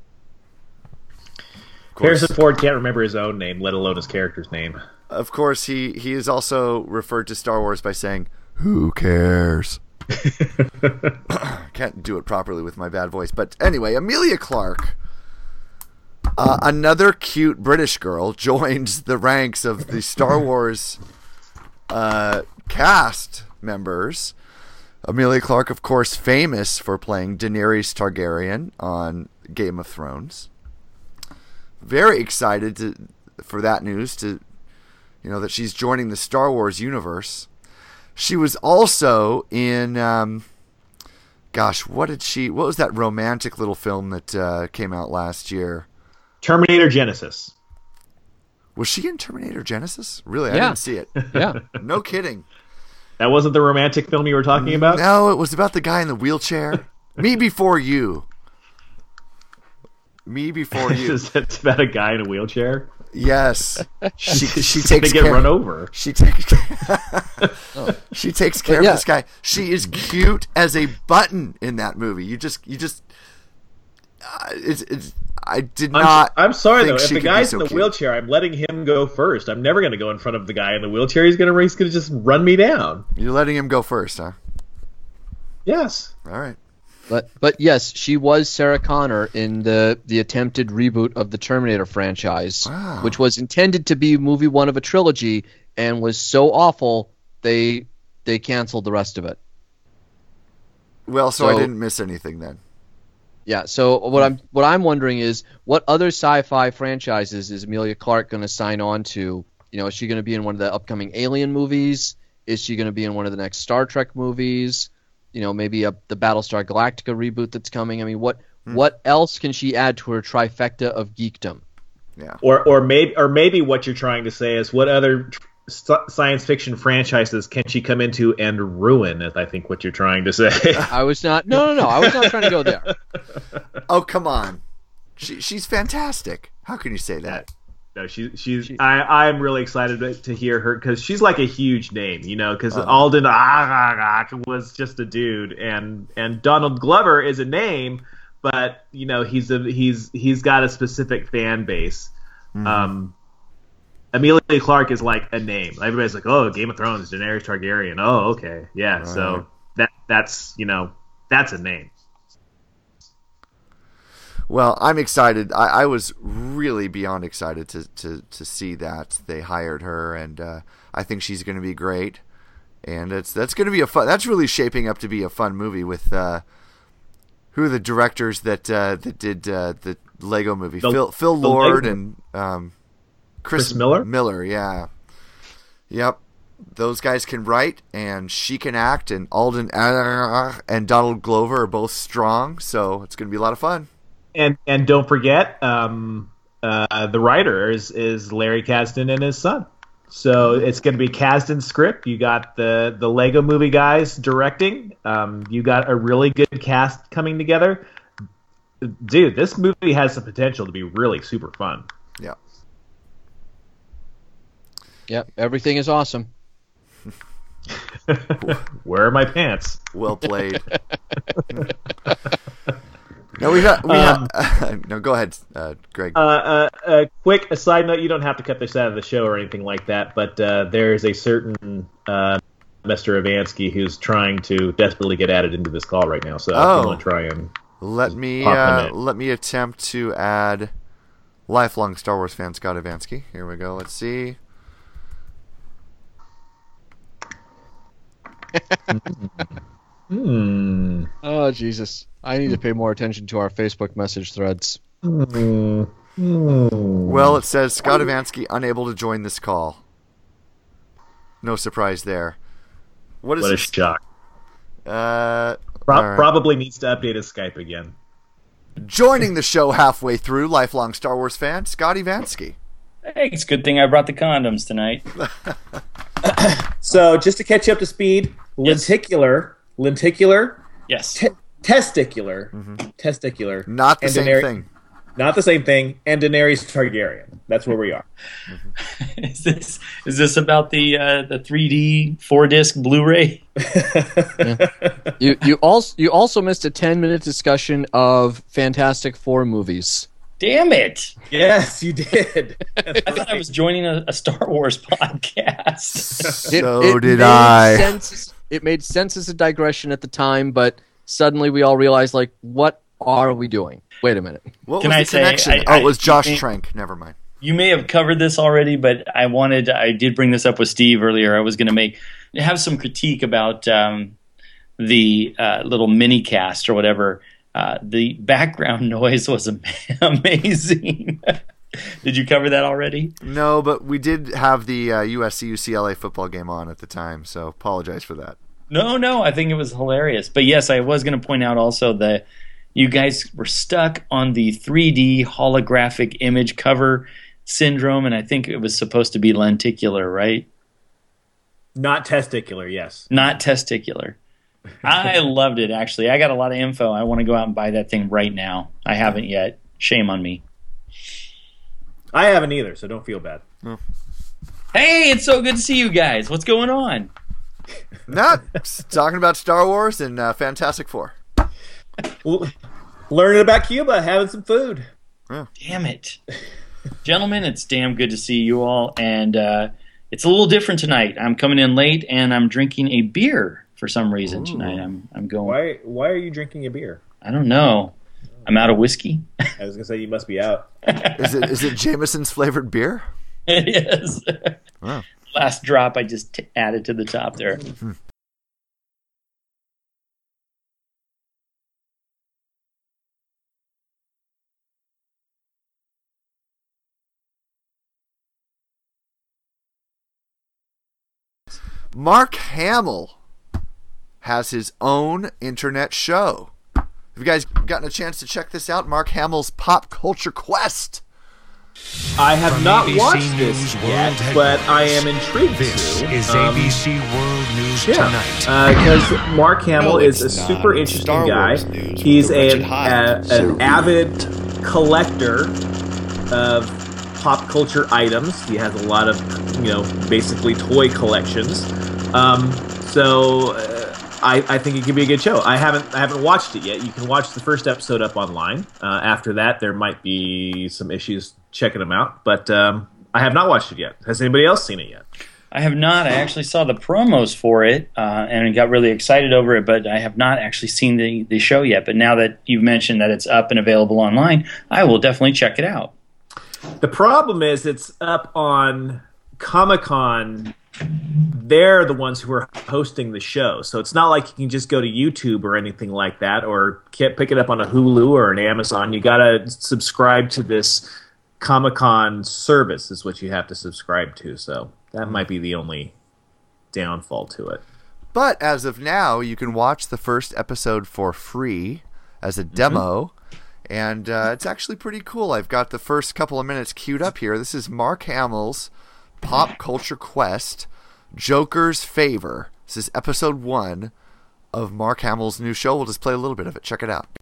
Harrison Ford can't remember his own name, let alone his character's name. Of course, he is also referred to Star Wars by saying, "Who cares?" Can't do it properly with my bad voice. But anyway, Emilia Clarke, another cute British girl, joins the ranks of the Star Wars cast members. Emilia Clarke, of course, famous for playing Daenerys Targaryen on Game of Thrones. Very excited for that news, that she's joining the Star Wars universe. She was also in, what was that romantic little film that came out last year? Terminator Genesis. Was she in Terminator Genesis? Really? I didn't see it. Yeah. No kidding. That wasn't the romantic film you were talking about? No, it was about the guy in the wheelchair. Me Before You. Me Before You. It's about a guy in a wheelchair? Yes. She takes get run over. She takes she takes care of this guy. She is cute as a button in that movie. I did not. I'm sorry though. think If the guy's in the wheelchair, I'm letting him go first. I'm never going to go in front of the guy in the wheelchair. He's going to just run me down. You're letting him go first, huh? Yes. All right. But yes, she was Sarah Connor in the attempted reboot of the Terminator franchise, which was intended to be movie one of a trilogy and was so awful they canceled the rest of it. Well, so I didn't miss anything then. Yeah, so what I'm wondering is what other sci-fi franchises is Emilia Clarke going to sign on to? Is she going to be in one of the upcoming Alien movies? Is she going to be in one of the next Star Trek movies? Maybe the Battlestar Galactica reboot that's coming. I mean, what else can she add to her trifecta of geekdom? Yeah. Or maybe what you're trying to say is what other science fiction franchises can she come into and ruin? Is I think what you're trying to say. I was not. No. I was not trying to go there. Oh, come on. She's fantastic. How can you say that? No, she's. I'm really excited to hear her because she's like a huge name, because Alden was just a dude, and Donald Glover is a name, but he's got a specific fan base. Mm-hmm. Emilia Clarke is like a name. Everybody's like, oh, Game of Thrones, Daenerys Targaryen. Oh, okay, yeah. Right. So that's a name. Well, I'm excited. I was really beyond excited to see that they hired her, and I think she's going to be great. And that's going to be that's really shaping up to be a fun movie with who are the directors that did the Lego movie? Phil Lord and Chris Miller. Miller, yeah, yep. Those guys can write, and she can act, and Alden and Donald Glover are both strong, so it's going to be a lot of fun. And don't forget, the writer is Larry Kasdan and his son. So it's going to be Kasdan's script. You got the Lego Movie guys directing. You got a really good cast coming together. Dude, this movie has the potential to be really super fun. Yeah. Yep, everything is awesome. Where are my pants? Well played. No, no, go ahead, Greg. A quick side note: you don't have to cut this out of the show or anything like that, but there's a certain Mr. Avansky who's trying to desperately get added into this call right now. So I'm going to try and let me attempt to add lifelong Star Wars fan Scott Avansky. Here we go. Let's see. Oh, Jesus. I need to pay more attention to our Facebook message threads. Well, it says Scott Avansky unable to join this call. No surprise there. What a shock. Probably needs to update his Skype again. Joining the show halfway through, lifelong Star Wars fan, Scott Avansky. Hey, it's a good thing I brought the condoms tonight. So, just to catch you up to speed, lenticular, yes, testicular, testicular, not the same thing. Not the same thing, and Daenerys Targaryen. That's where we are. Is this about the 3D 4-disc Blu-ray? Yeah. You also missed a 10-minute discussion of Fantastic Four movies. Damn it! Yes, you did. I thought I was joining a Star Wars podcast. So did I. It made sense as a digression at the time, but suddenly we all realized, like, what are we doing? Wait a minute. What was the connection? It was Josh Trank. Never mind. You may have covered this already, but I did bring this up with Steve earlier. I was going to have some critique about the little mini cast or whatever, the background noise was amazing. Did you cover that already? No, but we did have the USC-UCLA football game on at the time, so apologize for that. No, I think it was hilarious. But yes, I was going to point out also that you guys were stuck on the 3D holographic image cover syndrome, and I think it was supposed to be lenticular, right? Not testicular, yes. Not testicular. I loved it, actually. I got a lot of info. I want to go out and buy that thing right now. I haven't yet. Shame on me. I haven't either, so don't feel bad. Oh. Hey, it's so good to see you guys. What's going on? Not talking about Star Wars and Fantastic Four. Learning about Cuba, having some food. Yeah. Damn it. Gentlemen, it's damn good to see you all, and it's a little different tonight. I'm coming in late, and I'm drinking a beer for some reason tonight. I'm going. Why are you drinking a beer? I don't know. I'm out of whiskey. I was gonna say you must be out. Is it Jameson's flavored beer? It is. Wow. Last drop I just added to the top there. Mark Hamill has his own internet show. Have you guys gotten a chance to check this out? Mark Hamill's Pop Culture Quest. I have not watched this yet, but I am intrigued. This is ABC World News Tonight. Because Mark Hamill is a super interesting guy. He's an avid collector of pop culture items. He has a lot of, basically toy collections. I think it could be a good show. I haven't watched it yet. You can watch the first episode up online. After that, there might be some issues checking them out. But I have not watched it yet. Has anybody else seen it yet? I have not. I actually saw the promos for it and got really excited over it, but I have not actually seen the show yet. But now that you've mentioned that it's up and available online, I will definitely check it out. The problem is it's up on Comic-Con. They're the ones who are hosting the show, so it's not like you can just go to YouTube or anything like that, or can't pick it up on a Hulu or an Amazon. You gotta subscribe to this Comic-Con service is what you have to subscribe to, so that might be the only downfall to it. But as of now, you can watch the first episode for free as a demo, and it's actually pretty cool. I've got the first couple of minutes queued up here. This is Mark Hamill's Pop Culture Quest, Joker's Favor. This is episode 1 of Mark Hamill's new show. We'll just play a little bit of it. Check it out.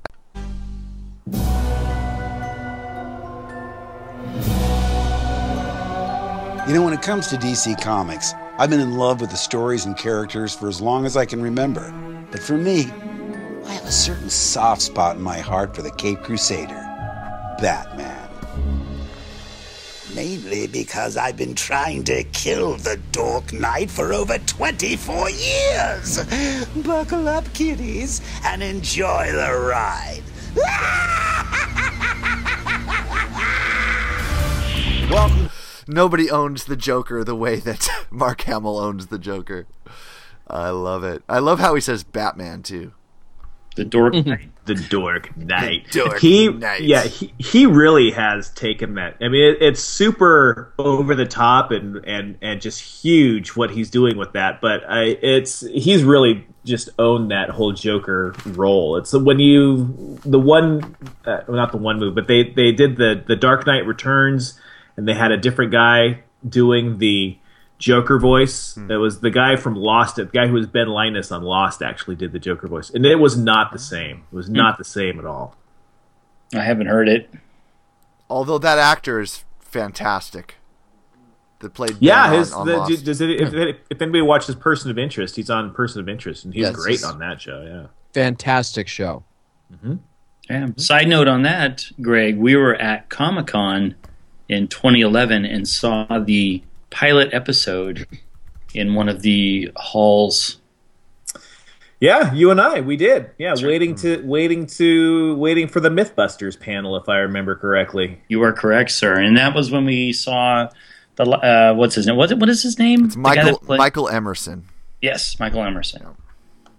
When it comes to DC Comics, I've been in love with the stories and characters for as long as I can remember. But for me, I have a certain soft spot in my heart for the Caped Crusader, Batman. Mainly because I've been trying to kill the Dark Knight for over 24 years. Buckle up, kiddies, and enjoy the ride. Well, nobody owns the Joker the way that Mark Hamill owns the Joker. I love it. I love how he says Batman, too. The Dork Knight. The Dork Knight. Dork Knight. Yeah, he really has taken that. I mean, it's super over the top and just huge what he's doing with that. But he's really just owned that whole Joker role. It's when not the one move, but they did the Dark Knight Returns, and they had a different guy doing the Joker voice. It was the guy from Lost. The guy who was Ben Linus on Lost actually did the Joker voice, and it was not the same. It was not the same at all. I haven't heard it. Although that actor is fantastic. That played on Lost. If anybody watches Person of Interest, he's on Person of Interest, and he's great on that show. Yeah, fantastic show. Mm-hmm. Yeah. Side note on that, Greg, we were at Comic-Con in 2011 and saw the pilot episode in one of the halls. Yeah, you and we did. Yeah, waiting for the Mythbusters panel, if I remember correctly. You are correct, sir. And that was when we saw the what's his name? What is his name? It's Michael Emerson. Yes, Michael Emerson.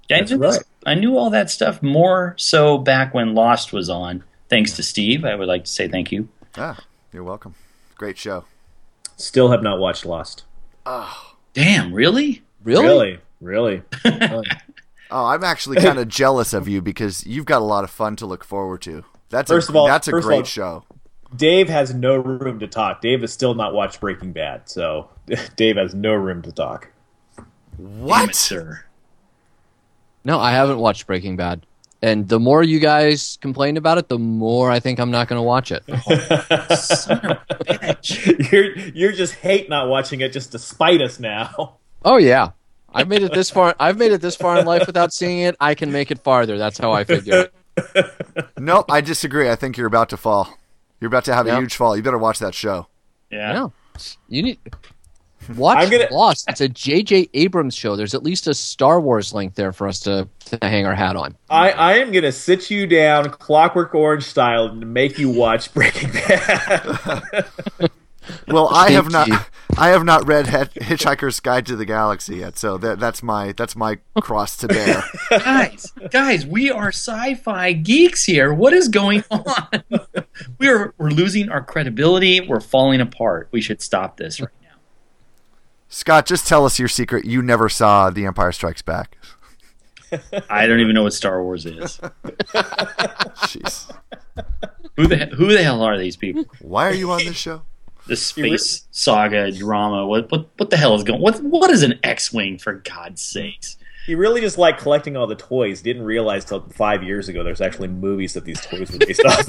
I knew all that stuff more so back when Lost was on. Thanks to Steve. I would like to say thank you. You're welcome. Great show. Still have not watched Lost. Oh, damn! Really? Really? Oh, I'm actually kind of jealous of you because you've got a lot of fun to look forward to. That's a great show. Dave has no room to talk. Dave has still not watched Breaking Bad, so Dave has no room to talk. What, damn it, sir? No, I haven't watched Breaking Bad. And the more you guys complain about it, the more I think I'm not going to watch it. Son of a bitch. You're just hate not watching it just to spite us now. Oh yeah, I've made it this far. I've made it this far in life without seeing it. I can make it farther. That's how I figure it. Nope, I disagree. I think you're about to fall. You're about to have a huge fall. You better watch that show. Yeah. You need watch Lost. It's a J.J. Abrams show. There's at least a Star Wars link there for us to hang our hat on. I am going to sit you down Clockwork Orange style and make you watch Breaking Bad. Well, I have not read Hitchhiker's Guide to the Galaxy yet, so that's my cross to bear. Guys, we are sci-fi geeks here. What is going on? We're losing our credibility. We're falling apart. We should stop this right now. Scott, just tell us your secret. You never saw The Empire Strikes Back. I don't even know what Star Wars is. Jeez. Who the hell are these people? Why are you on this show? The space saga drama. What the hell is going? What is an X-wing, for God's sakes? He really just liked collecting all the toys. Didn't realize till 5 years ago there's actually movies that these toys were based off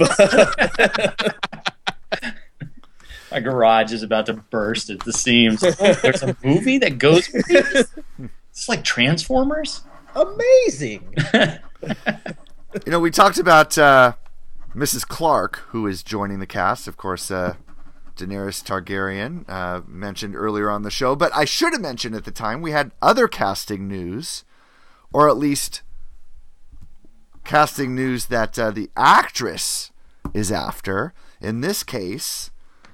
of. My garage is about to burst at the seams. There's a movie that goes with this? It's like Transformers? Amazing! We talked about Mrs. Clark, who is joining the cast. Of course, Daenerys Targaryen, mentioned earlier on the show. But I should have mentioned at the time we had other casting news, or at least casting news that the actress is after. In this case,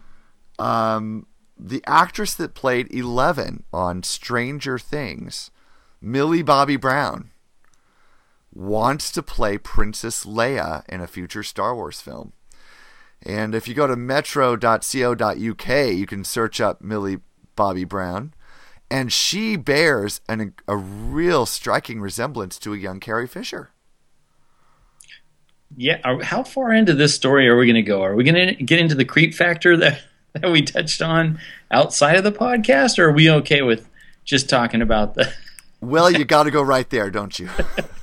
the actress that played Eleven on Stranger Things, Millie Bobby Brown, wants to play Princess Leia in a future Star Wars film. And if you go to metro.co.uk, you can search up Millie Bobby Brown, and she bears a real striking resemblance to a young Carrie Fisher. Yeah, how far into this story are we going to go? Are we going to get into the creep factor that we touched on outside of the podcast, or are we okay with just talking about the... Well, you got to go right there, don't you?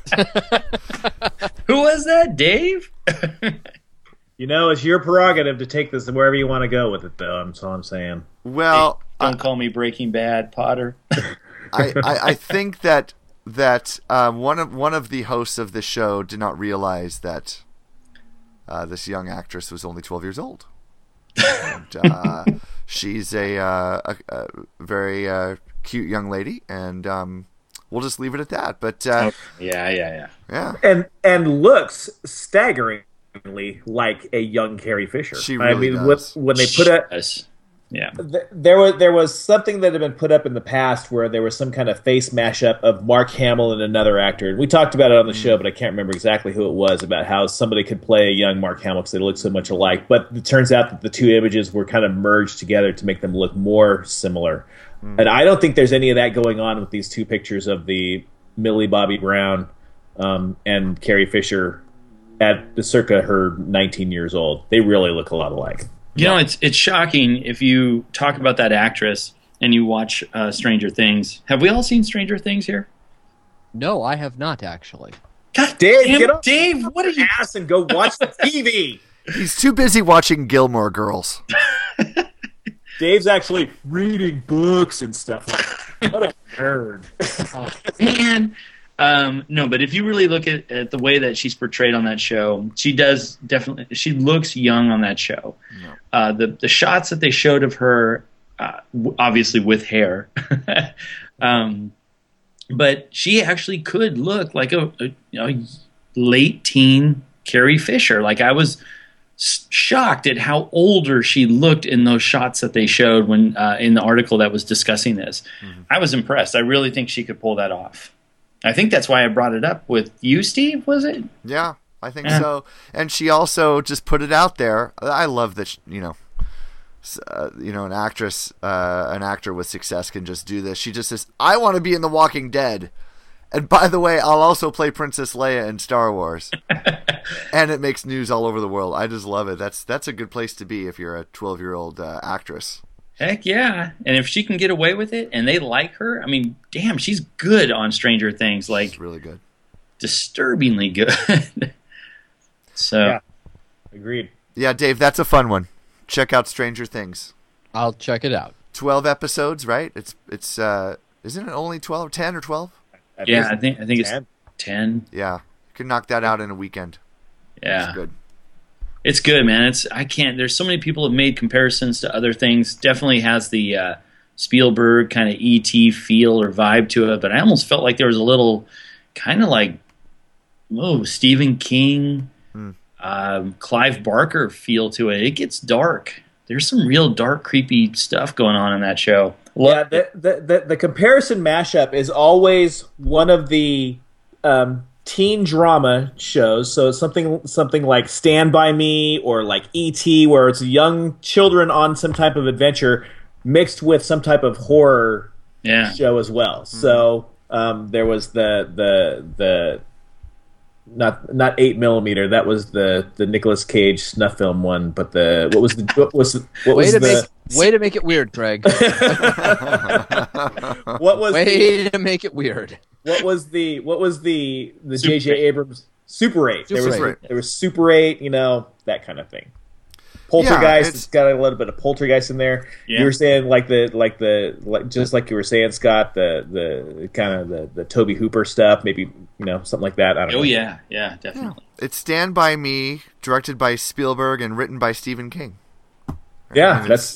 Who was that, Dave? It's your prerogative to take this wherever you want to go with it, though. That's all I'm saying. Well, hey, don't call me Breaking Bad, Potter. I think that one of the hosts of the show did not realize that this young actress was only 12 years old. And, she's a very cute young lady, and we'll just leave it at that. But yeah. And looks staggeringly like a young Carrie Fisher. She really does. When they put up, yeah, there was something that had been put up in the past where there was some kind of face mashup of Mark Hamill and another actor. And we talked about it on the show, but I can't remember exactly who it was, about how somebody could play a young Mark Hamill because they look so much alike. But it turns out that the two images were kind of merged together to make them look more similar. And I don't think there's any of that going on with these two pictures of the Millie Bobby Brown and Carrie Fisher at the circa her 19 years old. They really look a lot alike. It's shocking if you talk about that actress and you watch Stranger Things. Have we all seen Stranger Things here? No, I have not, actually. God Dave, damn get it, up Dave, what are you... ass and go watch the TV. He's too busy watching Gilmore Girls. Dave's actually reading books and stuff like that. What a nerd. Man. No, but if you really look at the way that she's portrayed on that show, she does definitely. She looks young on that show. No. The shots that they showed of her, obviously with hair, but she actually could look like a late teen Carrie Fisher. Like, I was shocked at how older she looked in those shots that they showed when in the article that was discussing this. Mm-hmm. I was impressed. I really think she could pull that off. I think that's why I brought it up with you, Steve, was it? Yeah, I think so. And she also just put it out there. I love that, an actor with success can just do this. She just says, I want to be in The Walking Dead. And by the way, I'll also play Princess Leia in Star Wars. And it makes news all over the world. I just love it. That's a good place to be if you're a 12-year-old actress. Heck yeah. And if she can get away with it and they like her, I mean, damn, she's good on Stranger Things. Like, she's really good. Disturbingly good. So, yeah. Agreed. Yeah, Dave, that's a fun one. Check out Stranger Things. I'll check it out. 12 episodes, right? It's isn't it only 12, 10 or 12? Yeah, I think it's 10. Yeah. You can knock that out in a weekend. Yeah. It's good. It's good, man. There's so many people have made comparisons to other things. Definitely has the Spielberg kind of E.T. feel or vibe to it, but I almost felt like there was a little kind of like, Stephen King, Clive Barker feel to it. It gets dark. There's some real dark, creepy stuff going on in that show. Yeah, the comparison mashup is always one of the teen drama shows. So something like Stand By Me or like E.T., where it's young children on some type of adventure mixed with some type of horror show as well. Mm-hmm. So there was the not 8mm. That was the Nicolas Cage snuff film one. But way to make it weird, Greg. To make it weird? What was the J.J. Abrams Super 8? There was Super 8, that kind of thing. Poltergeist, it's got a little bit of Poltergeist in there. Yeah. You were saying just like you were saying, Scott, the kind of the Tobe Hooper stuff, maybe something like that. I don't know. Yeah, definitely. Yeah. It's Stand By Me, directed by Spielberg and written by Stephen King. Yeah, that's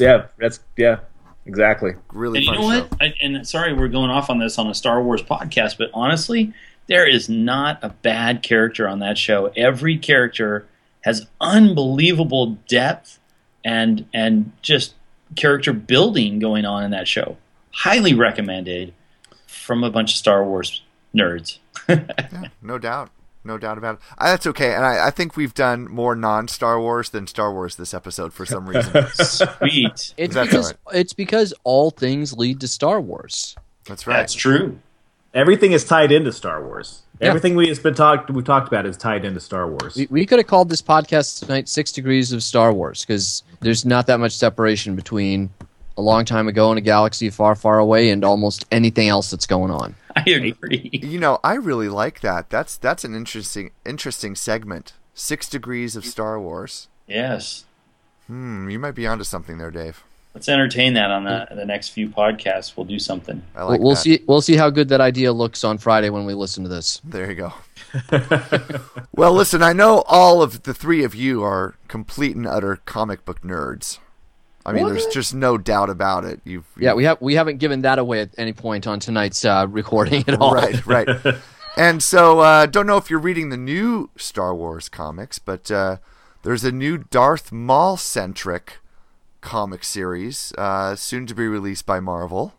exactly. Really fun. And what? Sorry, we're going off on this on a Star Wars podcast, but honestly, there is not a bad character on that show. Every character has unbelievable depth and just character building going on in that show. Highly recommended from a bunch of Star Wars nerds. Yeah, no doubt about it. That's okay, and I think we've done more non-Star Wars than Star Wars this episode for some reason. Sweet. It's because all things lead to Star Wars. That's right. That's true. Everything is tied into Star Wars. Yeah. Everything we've talked about is tied into Star Wars. We could have called this podcast tonight 6 Degrees of Star Wars, because there's not that much separation between a long time ago in a galaxy far, far away and almost anything else that's going on. I agree. I really like that. That's an interesting segment. 6 Degrees of Star Wars. Yes. You might be onto something there, Dave. Let's entertain that on the next few podcasts. We'll do something. I like we'll that. We'll see how good that idea looks on Friday when we listen to this. There you go. Well, listen, I know all of the three of you are complete and utter comic book nerds. I mean, there's just no doubt about it. We haven't given that away at any point on tonight's recording at all. Right. And so, don't know if you're reading the new Star Wars comics, but there's a new Darth Maul-centric comic series, soon to be released by Marvel.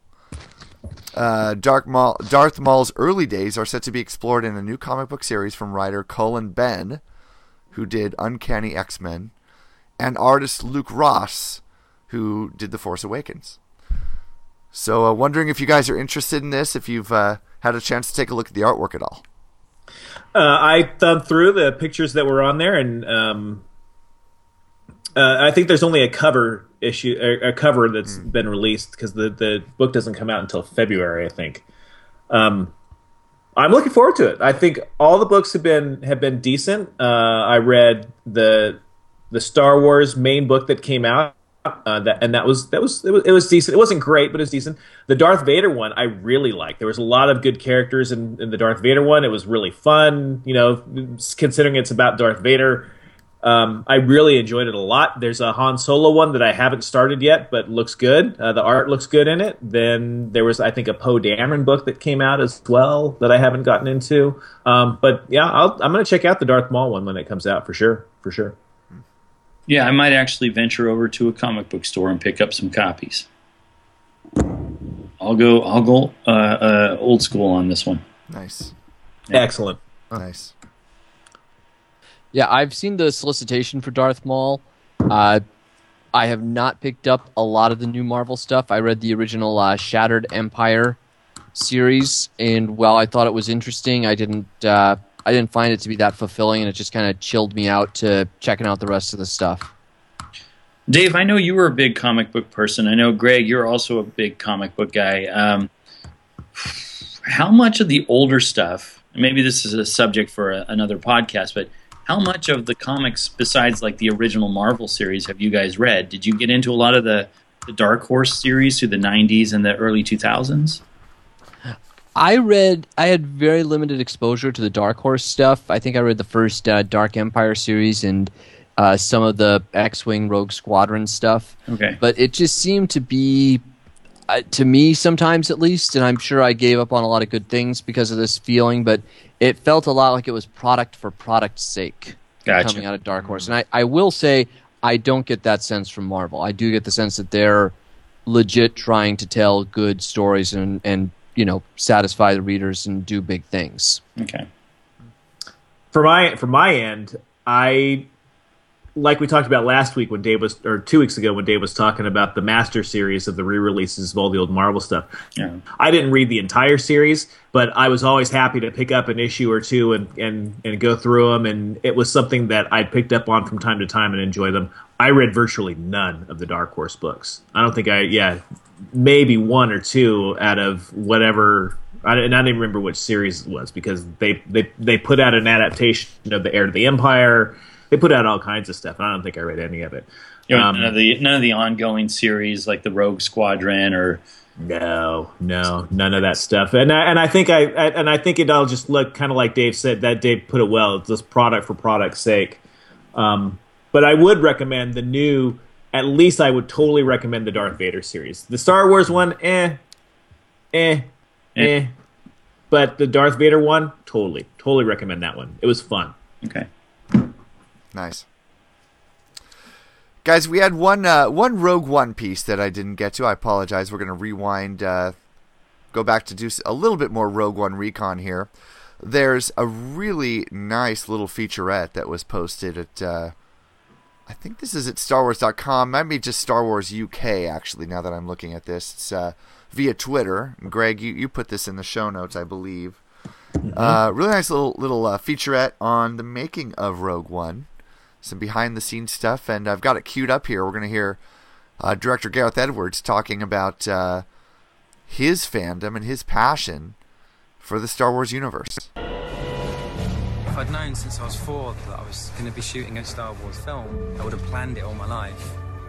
Darth Maul's early days are set to be explored in a new comic book series from writer Cullen Benn, who did Uncanny X-Men, and artist Luke Ross, who did The Force Awakens. So wondering if you guys are interested in this, if you've had a chance to take a look at the artwork at all. I thumbed through the pictures that were on there, and I think there's only a cover that's been released, because the book doesn't come out until February, I think. I'm looking forward to it. I think all the books have been decent. I read the Star Wars main book that came out. It was decent. It wasn't great, but it was decent. The Darth Vader one I really liked. There was a lot of good characters in the Darth Vader one. It was really fun, considering it's about Darth Vader. I really enjoyed it a lot. There's a Han Solo one that I haven't started yet, but looks good. The art looks good in it. Then there was, I think, a Poe Dameron book that came out as well that I haven't gotten into. But yeah, I'm going to check out the Darth Maul one when it comes out for sure. Yeah, I might actually venture over to a comic book store and pick up some copies. I'll go old school on this one. Nice. Excellent. Nice. Yeah, I've seen the solicitation for Darth Maul. I have not picked up a lot of the new Marvel stuff. I read the original Shattered Empire series, and while I thought it was interesting, I didn't find it to be that fulfilling, and it just kind of chilled me out to checking out the rest of the stuff. Dave, I know you were a big comic book person. I know, Greg, you're also a big comic book guy. How much of the older stuff, maybe this is a subject for another podcast, but how much of the comics, besides like the original Marvel series, have you guys read? Did you get into a lot of the Dark Horse series through the 90s and the early 2000s? I had very limited exposure to the Dark Horse stuff. I think I read the first Dark Empire series and some of the X-Wing Rogue Squadron stuff. Okay. But it just seemed to be, to me sometimes at least, and I'm sure I gave up on a lot of good things because of this feeling, but it felt a lot like it was product for product's sake coming out of Dark Horse. And I will say I don't get that sense from Marvel. I do get the sense that they're legit trying to tell good stories and satisfy the readers and do big things. Okay. For my end, like we talked about last week when Dave was, or 2 weeks ago when Dave was talking about the Master series of the re-releases of all the old Marvel stuff. Yeah. I didn't read the entire series, but I was always happy to pick up an issue or two and go through them, and it was something that I picked up on from time to time and enjoy them. I read virtually none of the Dark Horse books. I don't think maybe one or two out of whatever. I don't even remember which series it was because they put out an adaptation of the Heir to the Empire. They put out all kinds of stuff, and I don't think I read any of it. None of the ongoing series like the Rogue Squadron or no, none of that stuff. And I think it all just looked kind of like Dave said. That Dave put it well. It's just product for product's sake. But I would recommend the new. At least I would totally recommend the Darth Vader series. The Star Wars one, but the Darth Vader one, totally recommend that one. It was fun. Okay. Nice. Guys, we had one Rogue One piece that I didn't get to. I apologize. We're going to rewind, go back to do a little bit more Rogue One recon here. There's a really nice little featurette that was posted at, I think this is at StarWars.com. Might be just Star Wars UK, actually, now that I'm looking at this. It's via Twitter. Greg, you put this in the show notes, I believe. Mm-hmm. Really nice little featurette on the making of Rogue One. Some behind-the-scenes stuff, and I've got it queued up here. We're going to hear director Gareth Edwards talking about his fandom and his passion for the Star Wars universe. If I'd known since I was 4 that I was going to be shooting a Star Wars film, I would have planned it all my life.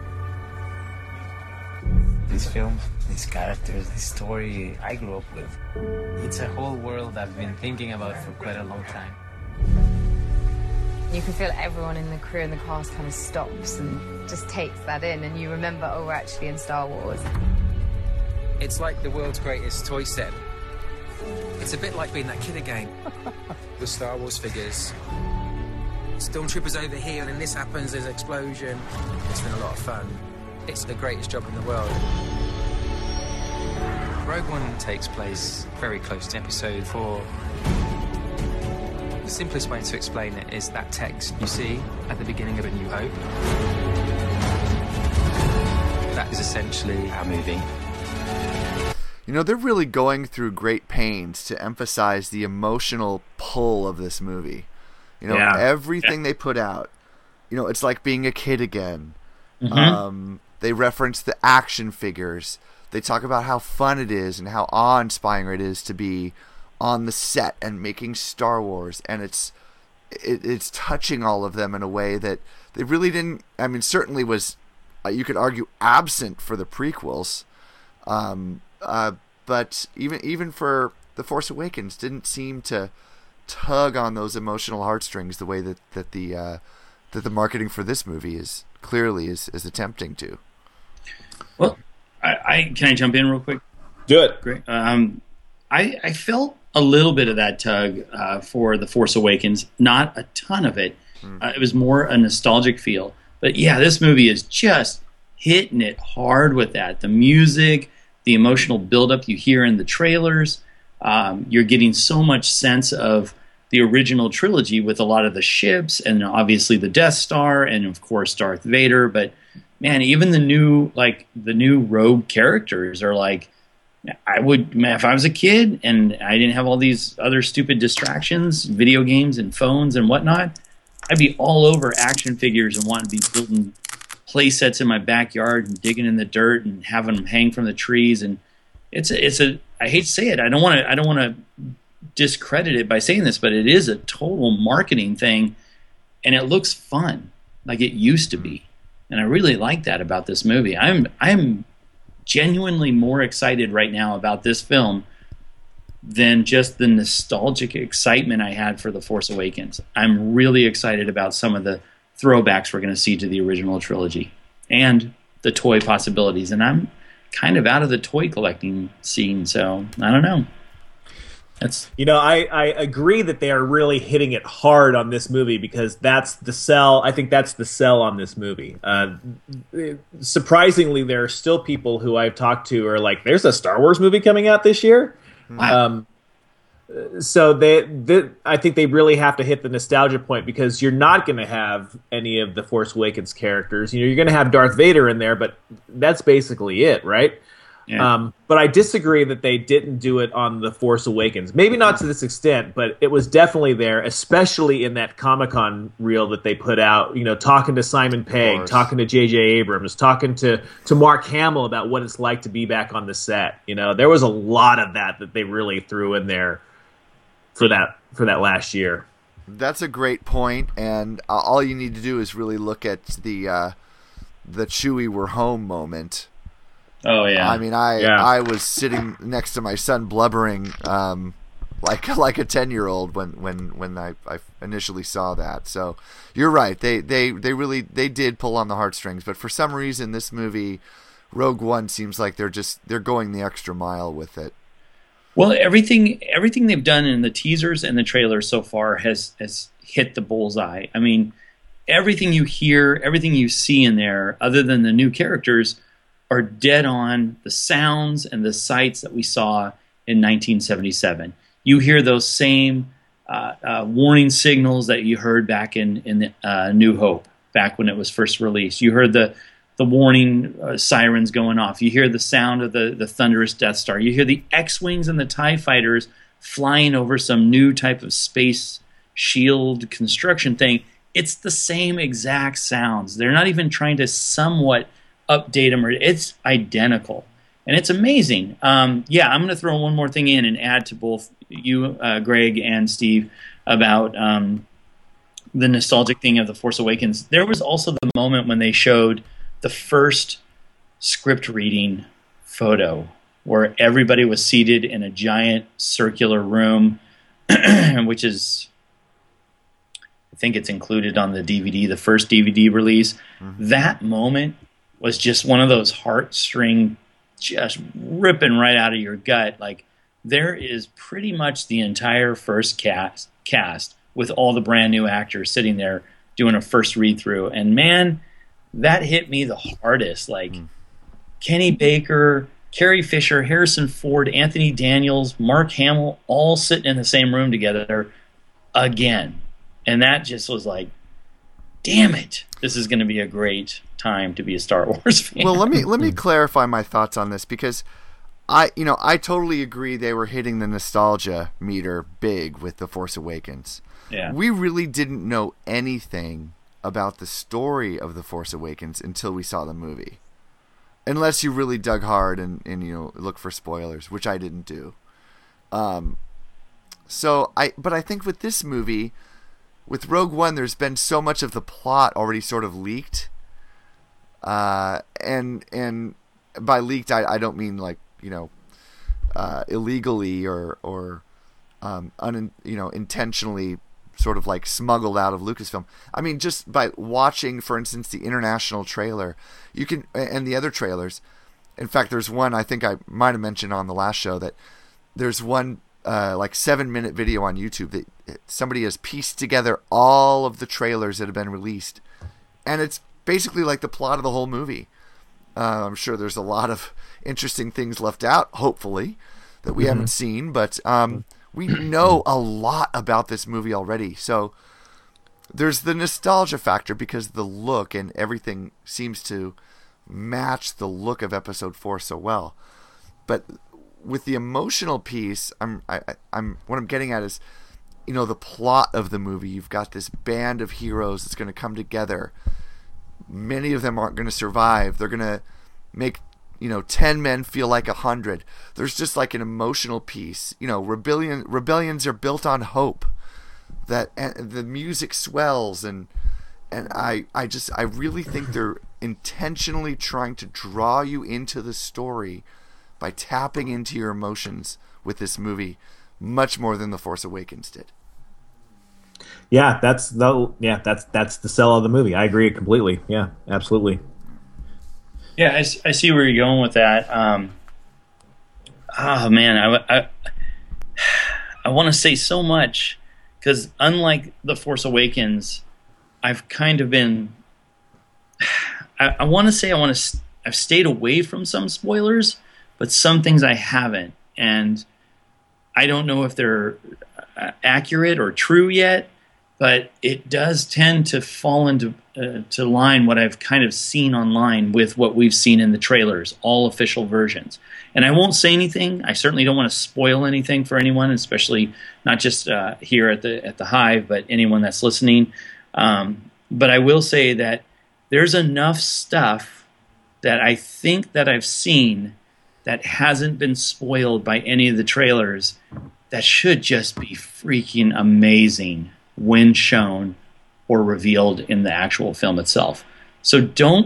This film, these characters, this story I grew up with. It's a whole world I've been thinking about for quite a long time. You can feel everyone in the crew and the cast kind of stops and just takes that in, and you remember, oh, we're actually in Star Wars. It's like the world's greatest toy set. It's a bit like being that kid again. The Star Wars figures. Stormtroopers over here, and then this happens, there's an explosion. It's been a lot of fun. It's the greatest job in the world. Rogue One takes place very close to Episode 4. The simplest way to explain it is that text you see at the beginning of A New Hope. That is essentially our movie. You know, they're really going through great pains to emphasize the emotional pull of this movie. You know, everything they put out, you know, it's like being a kid again. Mm-hmm. They reference the action figures. They talk about how fun it is and how awe-inspiring it is to be on the set and making Star Wars, and it's touching all of them in a way that they really didn't. I mean, certainly was you could argue absent for the prequels, but even for The Force Awakens didn't seem to tug on those emotional heartstrings the way that the marketing for this movie is clearly is attempting to. Well, can I jump in real quick? Do it. Great. I felt a little bit of that tug for The Force Awakens, not a ton of it. It was more a nostalgic feel. But yeah, this movie is just hitting it hard with that. The music, the emotional buildup you hear in the trailers. You're getting so much sense of the original trilogy with a lot of the ships and obviously the Death Star and of course Darth Vader. But man, even the new rogue characters are like, if I was a kid and I didn't have all these other stupid distractions, video games and phones and whatnot, I'd be all over action figures and wanting to be building play sets in my backyard and digging in the dirt and having them hang from the trees. And it's a I hate to say it, I don't want to discredit it by saying this, but it is a total marketing thing, and it looks fun like it used to be. And I really like that about this movie. I'm genuinely more excited right now about this film than just the nostalgic excitement I had for The Force Awakens. I'm really excited about some of the throwbacks we're going to see to the original trilogy and the toy possibilities. And I'm kind of out of the toy collecting scene, so I don't know. I agree that they are really hitting it hard on this movie because that's the sell. I think that's the sell on this movie. Surprisingly, there are still people who I've talked to are like, "There's a Star Wars movie coming out this year." Wow. So I think they really have to hit the nostalgia point because you're not going to have any of the Force Awakens characters. You're going to have Darth Vader in there, but that's basically it, right? Yeah. But I disagree that they didn't do it on The Force Awakens. Maybe not to this extent, but it was definitely there, especially in that Comic-Con reel that they put out, talking to Simon Pegg, talking to J.J. Abrams, talking to Mark Hamill about what it's like to be back on the set. There was a lot of that they really threw in there for that last year. That's a great point, and all you need to do is really look at the Chewie we're home moment. Oh yeah. I mean, I was sitting next to my son blubbering like a 10-year-old when I initially saw that. So you're right. They really did pull on the heartstrings, but for some reason this movie Rogue One seems like they're going the extra mile with it. Well, everything they've done in the teasers and the trailers so far has hit the bullseye. I mean, everything you hear, everything you see in there, other than the new characters, are dead on the sounds and the sights that we saw in 1977. You hear those same warning signals that you heard back in New Hope, back when it was first released. You heard the warning sirens going off. You hear the sound of the thunderous Death Star. You hear the X-Wings and the TIE fighters flying over some new type of space shield construction thing. It's the same exact sounds. They're not even trying to somewhat update them. It's identical. And it's amazing. I'm going to throw one more thing in and add to both you, Greg, and Steve about the nostalgic thing of The Force Awakens. There was also the moment when they showed the first script reading photo where everybody was seated in a giant circular room, which is, I think it's included on the DVD, the first DVD release. Mm-hmm. That moment was just one of those heartstring just ripping right out of your gut. Like, there is pretty much the entire first cast with all the brand new actors sitting there doing a first read through. And man, that hit me the hardest. Like Kenny Baker, Carrie Fisher, Harrison Ford, Anthony Daniels, Mark Hamill, all sitting in the same room together again. And that just was like, damn it, this is going to be a great time to be a Star Wars fan. Well, let me clarify my thoughts on this, because I totally agree they were hitting the nostalgia meter big with The Force Awakens. Yeah. We really didn't know anything about the story of The Force Awakens until we saw the movie. Unless you really dug hard and look for spoilers, which I didn't do. But I think with this movie, with Rogue One, there's been so much of the plot already sort of leaked. And by leaked, I don't mean like, illegally or intentionally sort of like smuggled out of Lucasfilm. I mean, just by watching, for instance, the international trailer, you can, and the other trailers. In fact, there's one I think I might have mentioned on the last show, that there's one like 7-minute video on YouTube that somebody has pieced together all of the trailers that have been released, and it's basically like the plot of the whole movie. I'm sure there's a lot of interesting things left out, hopefully, that we haven't seen, but we know a lot about this movie already. So there's the nostalgia factor because the look and everything seems to match the look of Episode 4 so well. But with the emotional piece, what I'm getting at is, the plot of the movie. You've got this band of heroes that's going to come together. Many of them aren't going to survive. They're going to make 10 men feel like 100. There's just like an emotional piece. Rebellions are built on hope. And the music swells, and I really think they're intentionally trying to draw you into the story by tapping into your emotions with this movie much more than The Force Awakens did. Yeah, that's the sell of the movie. I agree completely. Yeah, absolutely. Yeah, I see where you're going with that. Oh man, I want to say so much because unlike The Force Awakens, I've kind of been. I've stayed away from some spoilers, but some things I haven't, and I don't know if they're accurate or true yet. But it does tend to fall into to line what I've kind of seen online with what we've seen in the trailers, all official versions. And I won't say anything. I certainly don't want to spoil anything for anyone, especially not just here at the Hive, but anyone that's listening. But I will say that there's enough stuff that I think that I've seen that hasn't been spoiled by any of the trailers that should just be freaking amazing when shown or revealed in the actual film itself. So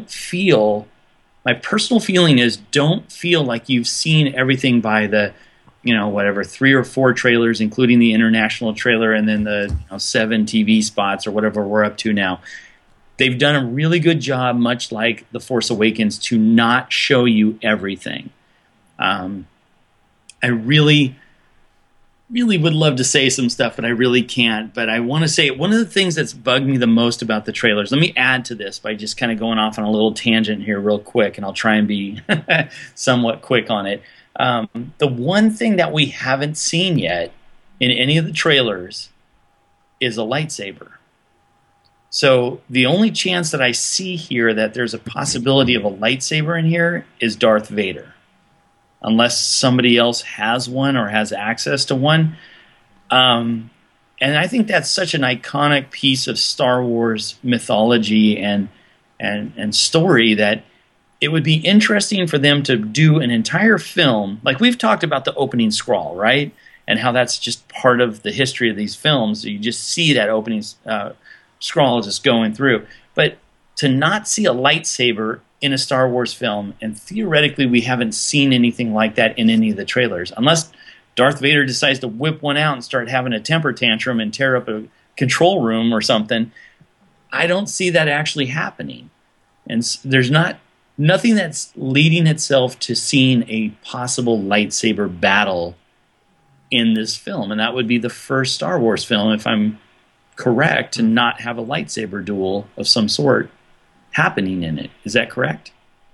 my personal feeling is don't feel like you've seen everything by the, 3 or 4 trailers, including the international trailer and then the 7 TV spots or whatever we're up to now. They've done a really good job, much like The Force Awakens, to not show you everything. I really would love to say some stuff, but I really can't. But I want to say one of the things that's bugged me the most about the trailers, let me add to this by just kind of going off on a little tangent here real quick, and I'll try and be somewhat quick on it. The one thing that we haven't seen yet in any of the trailers is a lightsaber. So the only chance that I see here that there's a possibility of a lightsaber in here is Darth Vader. Unless somebody else has one or has access to one. And I think that's such an iconic piece of Star Wars mythology and story that it would be interesting for them to do an entire film. Like we've talked about the opening scroll, right? And how that's just part of the history of these films. You just see that opening scroll just going through. But to not see a lightsaber in a Star Wars film, and theoretically we haven't seen anything like that in any of the trailers, unless Darth Vader decides to whip one out and start having a temper tantrum and tear up a control room or something. I don't see that actually happening. And there's nothing that's leading itself to seeing a possible lightsaber battle in this film, and that would be the first Star Wars film, if I'm correct, to not have a lightsaber duel of some sort happening in it. Is that correct?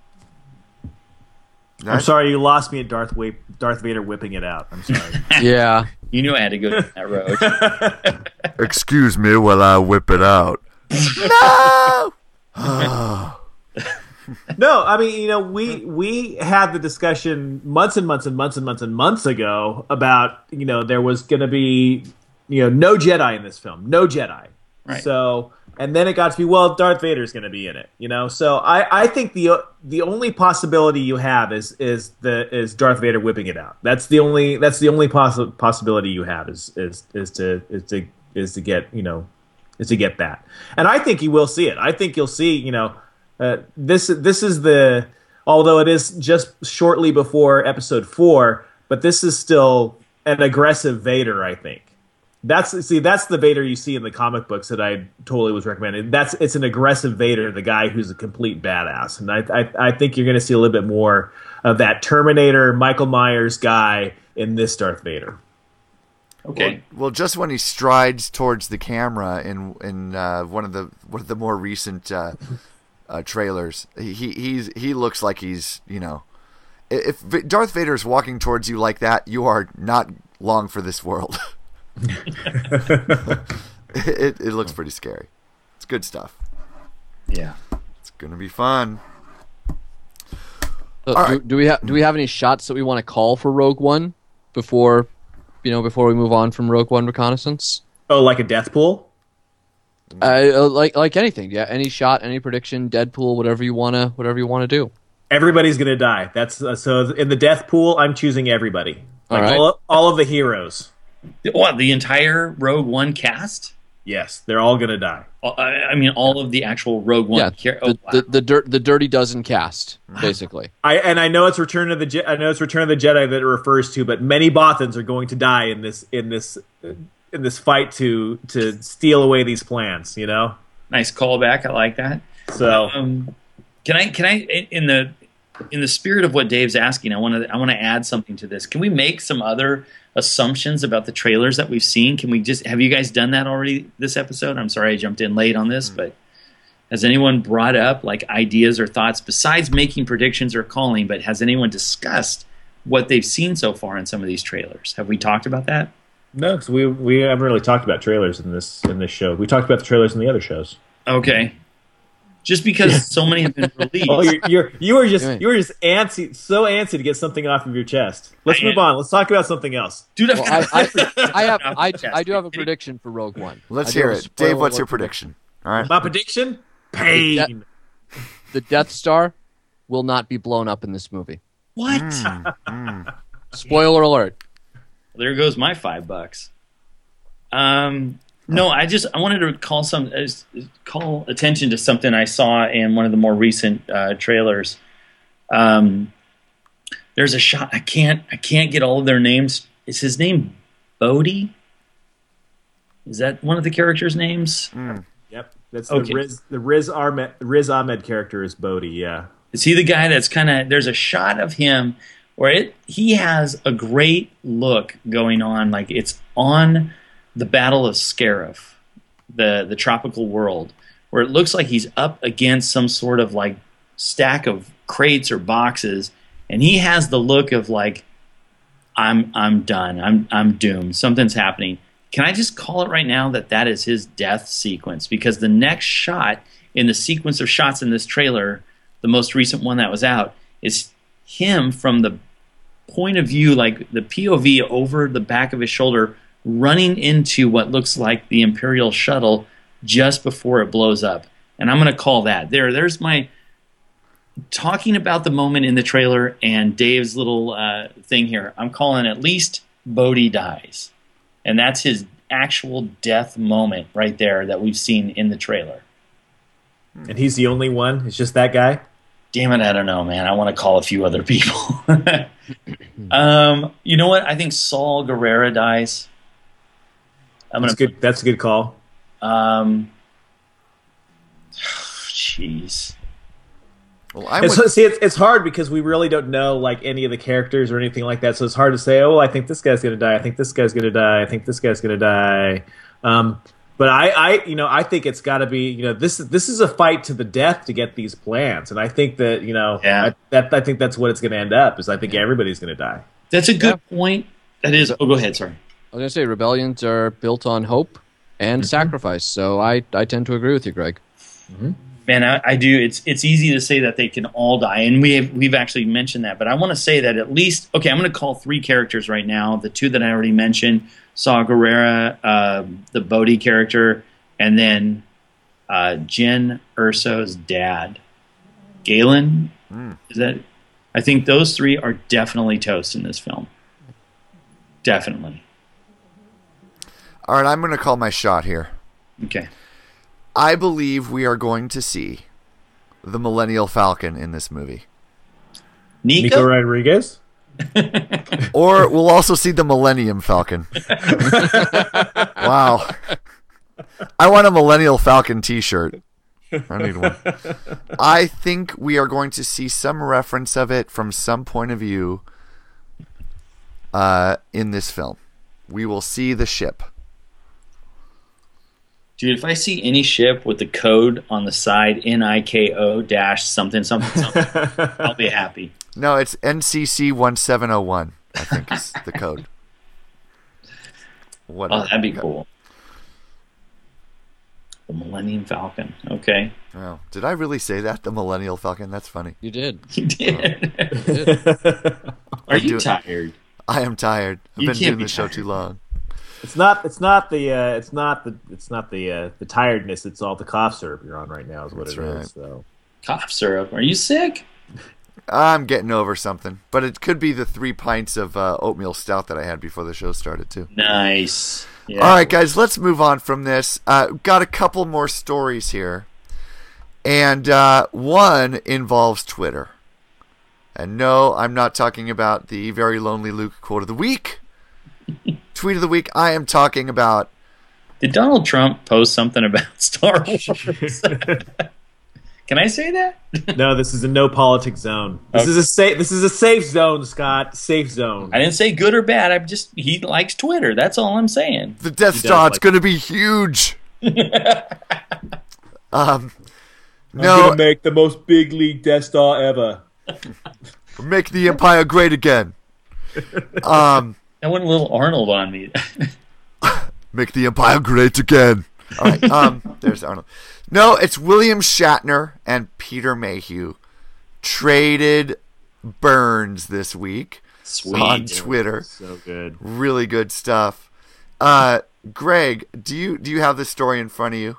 I'm sorry, you lost me at Darth Vader whipping it out. I'm sorry. Yeah. You knew I had to go down that road. Excuse me while I whip it out. No! No, I mean, we had the discussion months and months and months and months and months ago about, there was going to be, no Jedi in this film. No Jedi. Right. So... And then it got to be, well, Darth Vader's going to be in it, So I think the only possibility you have is Darth Vader whipping it out. That's the only possibility you have is to get that. And I think you will see it. I think you'll see, this is the, although it is just shortly before Episode 4, but this is still an aggressive Vader, I think. That's the Vader you see in the comic books that I totally was recommending. It's an aggressive Vader, the guy who's a complete badass, and I think you're going to see a little bit more of that Terminator, Michael Myers guy in this Darth Vader. Okay. Well, just when he strides towards the camera in one of the more recent trailers, he looks like he's if Darth Vader is walking towards you like that, you are not long for this world. It looks pretty scary. It's good stuff. Yeah, it's gonna be fun. So do we have any shots that we want to call for Rogue One before we move on from Rogue One Reconnaissance? Oh, like a death pool? Like anything, yeah. Any shot, any prediction, Deadpool, whatever you wanna do. Everybody's gonna die. That's so in the death pool. I'm choosing everybody. All right. All of the heroes. What, the entire Rogue One cast? Yes, they're all gonna die. I mean, all of the actual Rogue One. Yeah, the Dirty Dozen cast, basically. I know it's Return of the Jedi that it refers to, but many Bothans are going to die in this fight to steal away these plans. You know, nice callback. I like that. So, can I in the spirit of what Dave's asking, I want to add something to this. Can we make some other assumptions about the trailers that we've seen? Can we have you guys done that already this episode? I'm sorry I jumped in late on this, but has anyone brought up like ideas or thoughts besides making predictions or calling, but has anyone discussed what they've seen so far in some of these trailers? Have we talked about that? No, because we haven't really talked about trailers in this show. We talked about the trailers in the other shows. Okay. Just because so many have been released. Oh, you were just antsy, so antsy to get something off of your chest. Let's move on. Let's talk about something else, dude. I do have a prediction for Rogue One. Let's hear it, Dave. What's your prediction? All right, my prediction: pain. The Death Star will not be blown up in this movie. What? Spoiler alert. Well, there goes my $5. No, I wanted to call attention to something I saw in one of the more recent trailers. There's a shot. I can't get all of their names. Is his name Bodhi? Is that one of the characters' names? Yep, that's the Riz Ahmed character is Bodhi. Yeah, is he the guy that's kind of? There's a shot of him where he has a great look going on, like it's on the Battle of Scarif, the tropical world, where it looks like he's up against some sort of like stack of crates or boxes, and he has the look of like, I'm done, I'm doomed, something's happening. Can I just call it right now that is his death sequence? Because the next shot in the sequence of shots in this trailer, the most recent one that was out, is him from the point of view, like the POV over the back of his shoulder, running into what looks like the Imperial shuttle just before it blows up. And I'm going to call that. There's my talking about the moment in the trailer and Dave's little thing here. I'm calling at least Bodhi dies. And that's his actual death moment right there that we've seen in the trailer. And he's the only one? It's just that guy? Damn it, I don't know, man. I want to call a few other people. You know what? I think Saul Guerrera dies. That's a good call. Jeez. Well, it's hard because we really don't know like any of the characters or anything like that. So it's hard to say, oh, I think this guy's going to die. I think this guy's going to die. I think this guy's going to die. But I think it's got to be, this is a fight to the death to get these plans, and I think that, I think that's what it's going to end up. Is I think everybody's going to die. That's a good point. That is. Oh, go ahead. Sorry. I was going to say rebellions are built on hope and sacrifice, so I tend to agree with you, Greg. Mm-hmm. Man, I do. It's easy to say that they can all die, and we've actually mentioned that. But I want to say that at least, okay, I'm going to call 3 characters right now. The 2 that I already mentioned, Saw Gerrera, the Bodhi character, and then Jyn Erso's dad, Galen. Is that? I think those 3 are definitely toast in this film. Definitely. All right, I'm going to call my shot here. Okay. I believe we are going to see the Millennial Falcon in this movie. Nico Rodriguez? Or we'll also see the Millennium Falcon. Wow. I want a Millennial Falcon t-shirt. I need one. I think we are going to see some reference of it from some point of view in this film. We will see the ship. Dude, if I see any ship with the code on the side, NIKO - something, I'll be happy. No, it's NCC 1701. I think is the code. Whatever. Oh, that'd be cool. The Millennium Falcon. Okay. Wow. Did I really say that? The Millennial Falcon? That's funny. You did. You did. Are you tired? I am tired. I've been doing the show too long. It's not the tiredness. It's all the cough syrup you're on right now. Is what is. So. Cough syrup. Are you sick? I'm getting over something, but it could be the 3 pints of oatmeal stout that I had before the show started too. Nice. Yeah. All right, guys, let's move on from this. Got a couple more stories here, and one involves Twitter. And no, I'm not talking about the very lonely Luke quote of the week. Tweet of the week. I am talking about. Did Donald Trump post something about Star Wars? Can I say that? No, this is a no politics zone. This is a safe zone, Scott. Safe zone. I didn't say good or bad. He likes Twitter. That's all I'm saying. The Death Star's going to be huge. I'm going to make the most big league Death Star ever. Make the Empire great again. That went a little Arnold on me. Make the Empire great again. All right, there's Arnold. No, it's William Shatner and Peter Mayhew traded burns this week. Sweet. On Twitter. So good. Really good stuff. Greg, do you have the story in front of you?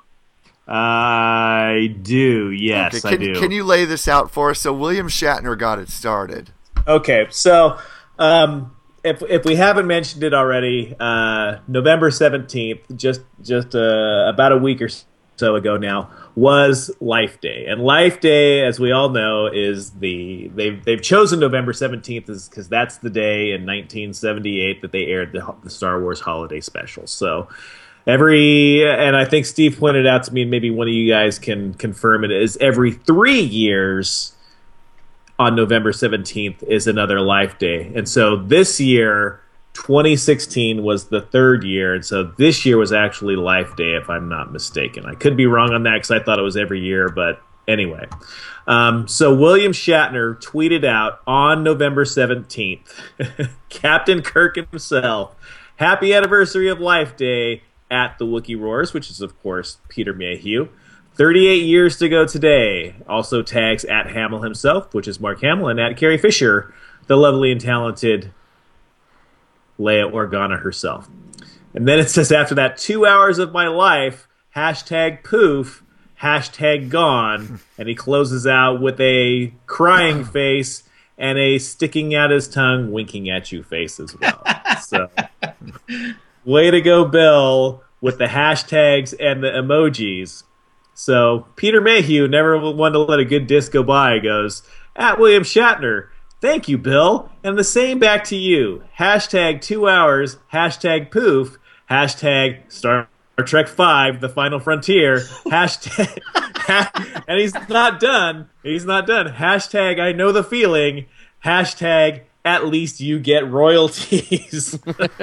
I do. Yes, okay. I do. Can you lay this out for us? So William Shatner got it started. Okay, so if we haven't mentioned it already, November 17th, just about a week or so ago now, was Life Day. And Life Day, as we all know, is they've chosen November 17th because that's the day in 1978 that they aired the Star Wars Holiday Special. So and I think Steve pointed out to me, and maybe one of you guys can confirm it, is every 3 years on November 17th is another Life Day. And so this year, 2016 was the 3rd year, and so this year was actually Life Day, if I'm not mistaken. I could be wrong on that because I thought it was every year, but anyway. So William Shatner tweeted out on November 17th, Captain Kirk himself, happy anniversary of Life Day at the Wookiee Roars, which is, of course, Peter Mayhew. 38 years to go today. Also tags at Hamill himself, which is Mark Hamill, and at Carrie Fisher, the lovely and talented Leia Organa herself. And then it says after that, 2 hours of my life, #poof, #gone. And he closes out with a crying face and a sticking out his tongue, winking at you face as well. So, way to go, Bill, with the hashtags and the emojis. So Peter Mayhew, never wanted to let a good diss go by, goes, at William Shatner, thank you, Bill. And the same back to you. #2 hours, #poof, Star Trek V, The Final Frontier, hashtag, and he's not done. Hashtag I know the feeling, hashtag at least you get royalties.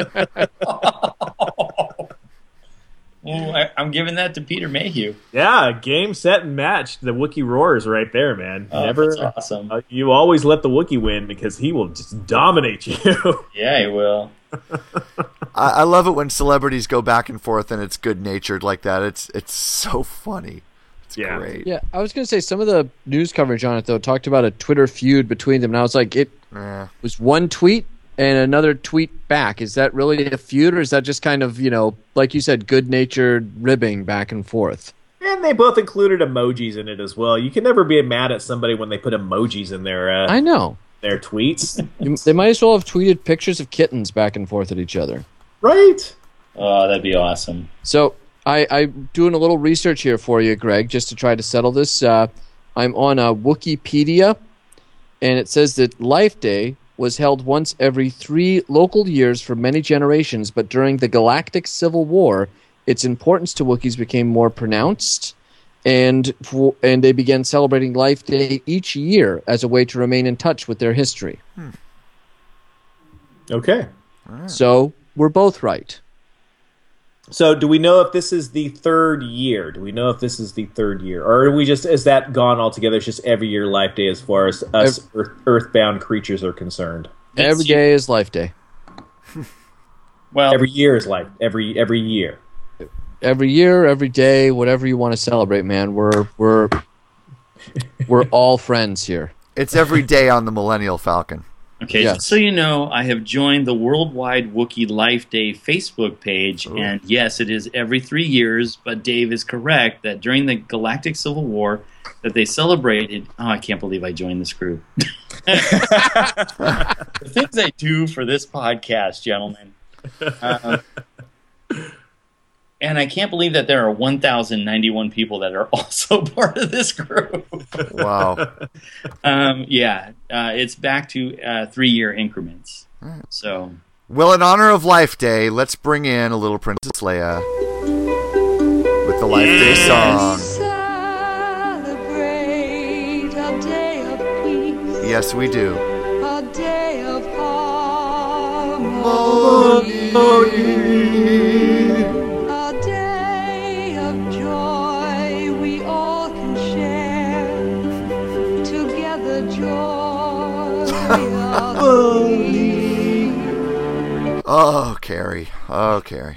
Well, I'm giving that to Peter Mayhew. Yeah, game, set, and match. The Wookiee Roars right there, man. That's awesome. You always let the Wookiee win because he will just dominate you. Yeah, he will. I love it when celebrities go back and forth and it's good-natured like that. It's so funny. It's great. Yeah, I was going to say some of the news coverage on it, though, talked about a Twitter feud between them. And I was like, it was one tweet and another tweet back. Is that really a feud, or is that just kind of, like you said, good-natured ribbing back and forth? And they both included emojis in it as well. You can never be mad at somebody when they put emojis in their I know. Their tweets. They might as well have tweeted pictures of kittens back and forth at each other. Right? Oh, that'd be awesome. So I'm doing a little research here for you, Greg, just to try to settle this. I'm on Wikipedia, and it says that Life Day was held once every 3 local years for many generations, but during the Galactic Civil War, its importance to Wookiees became more pronounced, and they began celebrating Life Day each year as a way to remain in touch with their history. Okay. So we're both right. So, do we know if this is the third year? Or are we just, is that gone altogether? It's just every year Life Day as far as us earthbound creatures are concerned? Every day is Life Day. Well, every year is life. Every year. Every year, every day, whatever you want to celebrate, man. We're all friends here. It's every day on the Millennial Falcon. Okay, Yes. just so you know, I have joined the Worldwide Wookiee Life Day Facebook page, and yes, it is every 3 years, but Dave is correct that during the Galactic Civil War that they celebrated... Oh, I can't believe I joined this group. The things I do for this podcast, gentlemen. And I can't believe that there are 1,091 people that are also part of this group. Wow. It's back to 3-year increments. So, Well, in honor of Life Day, let's bring in a little Princess Leia with the Life Day song. Celebrate a day of peace. Yes, we do. A day of harmony. A day of joy we all can share. Together joy Oh, Carrie. Oh, Carrie.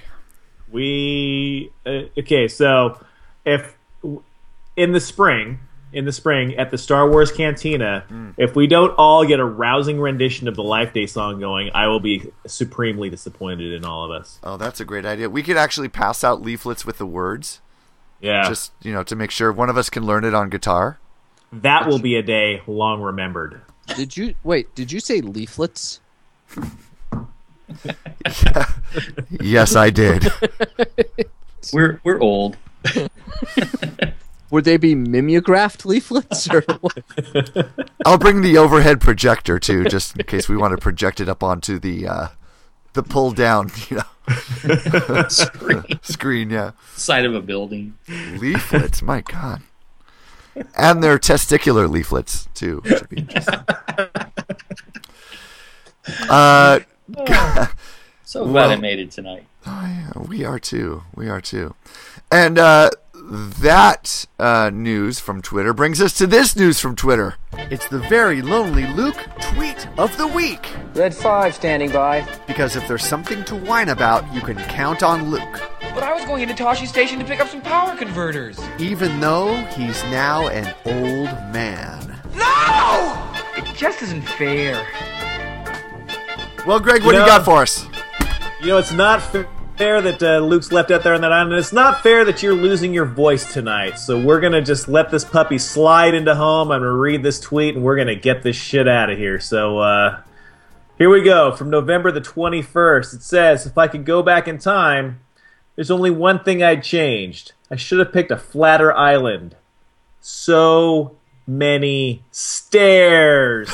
Okay, so if in the spring at the Star Wars Cantina, if we don't all get a rousing rendition of the Life Day song going, I will be supremely disappointed in all of us. Oh, that's a great idea. We could actually pass out leaflets with the words. Yeah. Just, to make sure one of us can learn it on guitar. That will be a day long remembered. Did you say leaflets? Yes, I did. we're old. Would they be mimeographed leaflets or what? I'll bring the overhead projector too, just in case we want to project it up onto the pull down, screen. Yeah, side of a building. Leaflets, my God, and they're testicular leaflets too. Which would be interesting. So glad I made it tonight. Oh yeah, we are too. And that news from Twitter brings us to this news from Twitter. It's the very lonely Luke tweet of the week. Red 5 standing by. Because if there's something to whine about, you can count on Luke. But I was going into Tashi Station to pick up some power converters. Even though he's now an old man. No! It just isn't fair. Well, Greg, what do you got for us? It's not fair that Luke's left out there on that island. It's not fair that you're losing your voice tonight. So we're going to just let this puppy slide into home. I'm going to read this tweet, and we're going to get this shit out of here. So here we go. From November the 21st, it says, if I could go back in time, there's only one thing I'd changed. I should have picked a flatter island. So many stairs.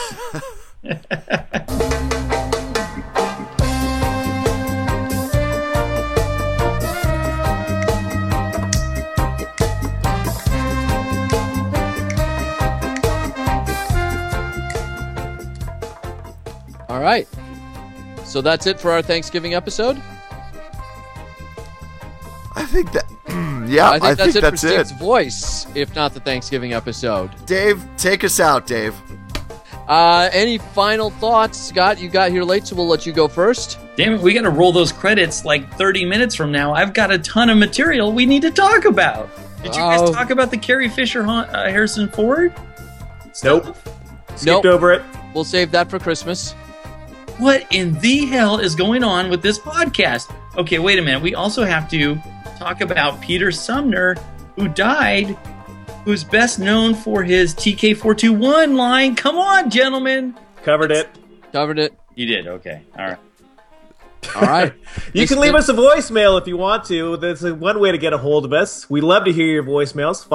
All right. So that's it for our Thanksgiving episode? I think that... yeah, I think that's it for it. Stig's voice, if not the Thanksgiving episode. Dave, take us out, Dave. Any final thoughts? Scott, you got here late, so we'll let you go first. Damn it, we got to roll those credits like 30 minutes from now. I've got a ton of material we need to talk about. Did you guys talk about the Carrie Fisher Harrison Ford? Nope. Skipped over it. We'll save that for Christmas. What in the hell is going on with this podcast? Okay, wait a minute. We also have to talk about Peter Sumner, who died, who's best known for his TK-421 line. Come on, gentlemen. Covered it. You did? Okay. All right. You can leave us a voicemail if you want to. That's one way to get a hold of us. We love to hear your voicemails.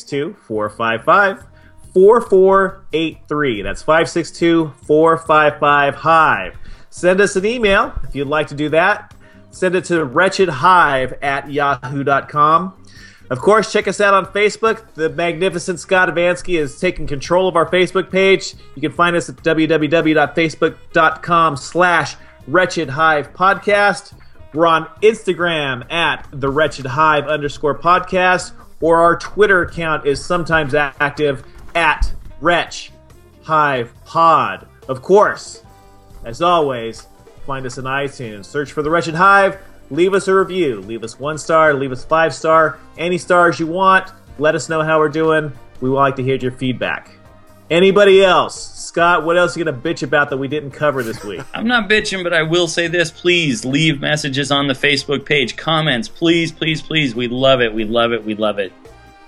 562-455-4483. That's 562-455-HIVE. Send us an email if you'd like to do that. Send it to wretchedhive@yahoo.com. Of course, check us out on Facebook. The magnificent Scott Avansky is taking control of our Facebook page. You can find us at www.facebook.com/wretchedhivepodcast. We're on Instagram at the Wretched Hive _podcast, or our Twitter account is sometimes active at Wretch Hive Pod. Of course, as always, find us on iTunes. Search for the Wretched Hive. Leave us a review. Leave us 1 star. Leave us 5 star. Any stars you want. Let us know how we're doing. We would like to hear your feedback. Anybody else? Scott, what else are you going to bitch about that we didn't cover this week? I'm not bitching, but I will say this. Please leave messages on the Facebook page. Comments. Please, please, please. We love it. We love it. We love it.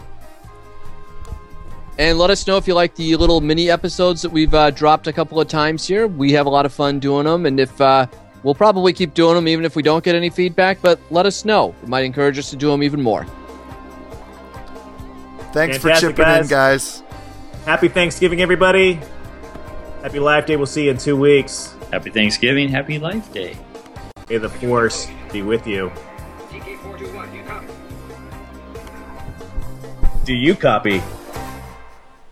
And let us know if you like the little mini episodes that we've dropped a couple of times here. We have a lot of fun doing them, and if we'll probably keep doing them even if we don't get any feedback, but let us know. It might encourage us to do them even more. Thanks for chipping in, guys. Happy Thanksgiving, everybody. Happy Life Day. We'll see you in 2 weeks. Happy Thanksgiving. Happy Life Day. May the Force be with you. Do you copy?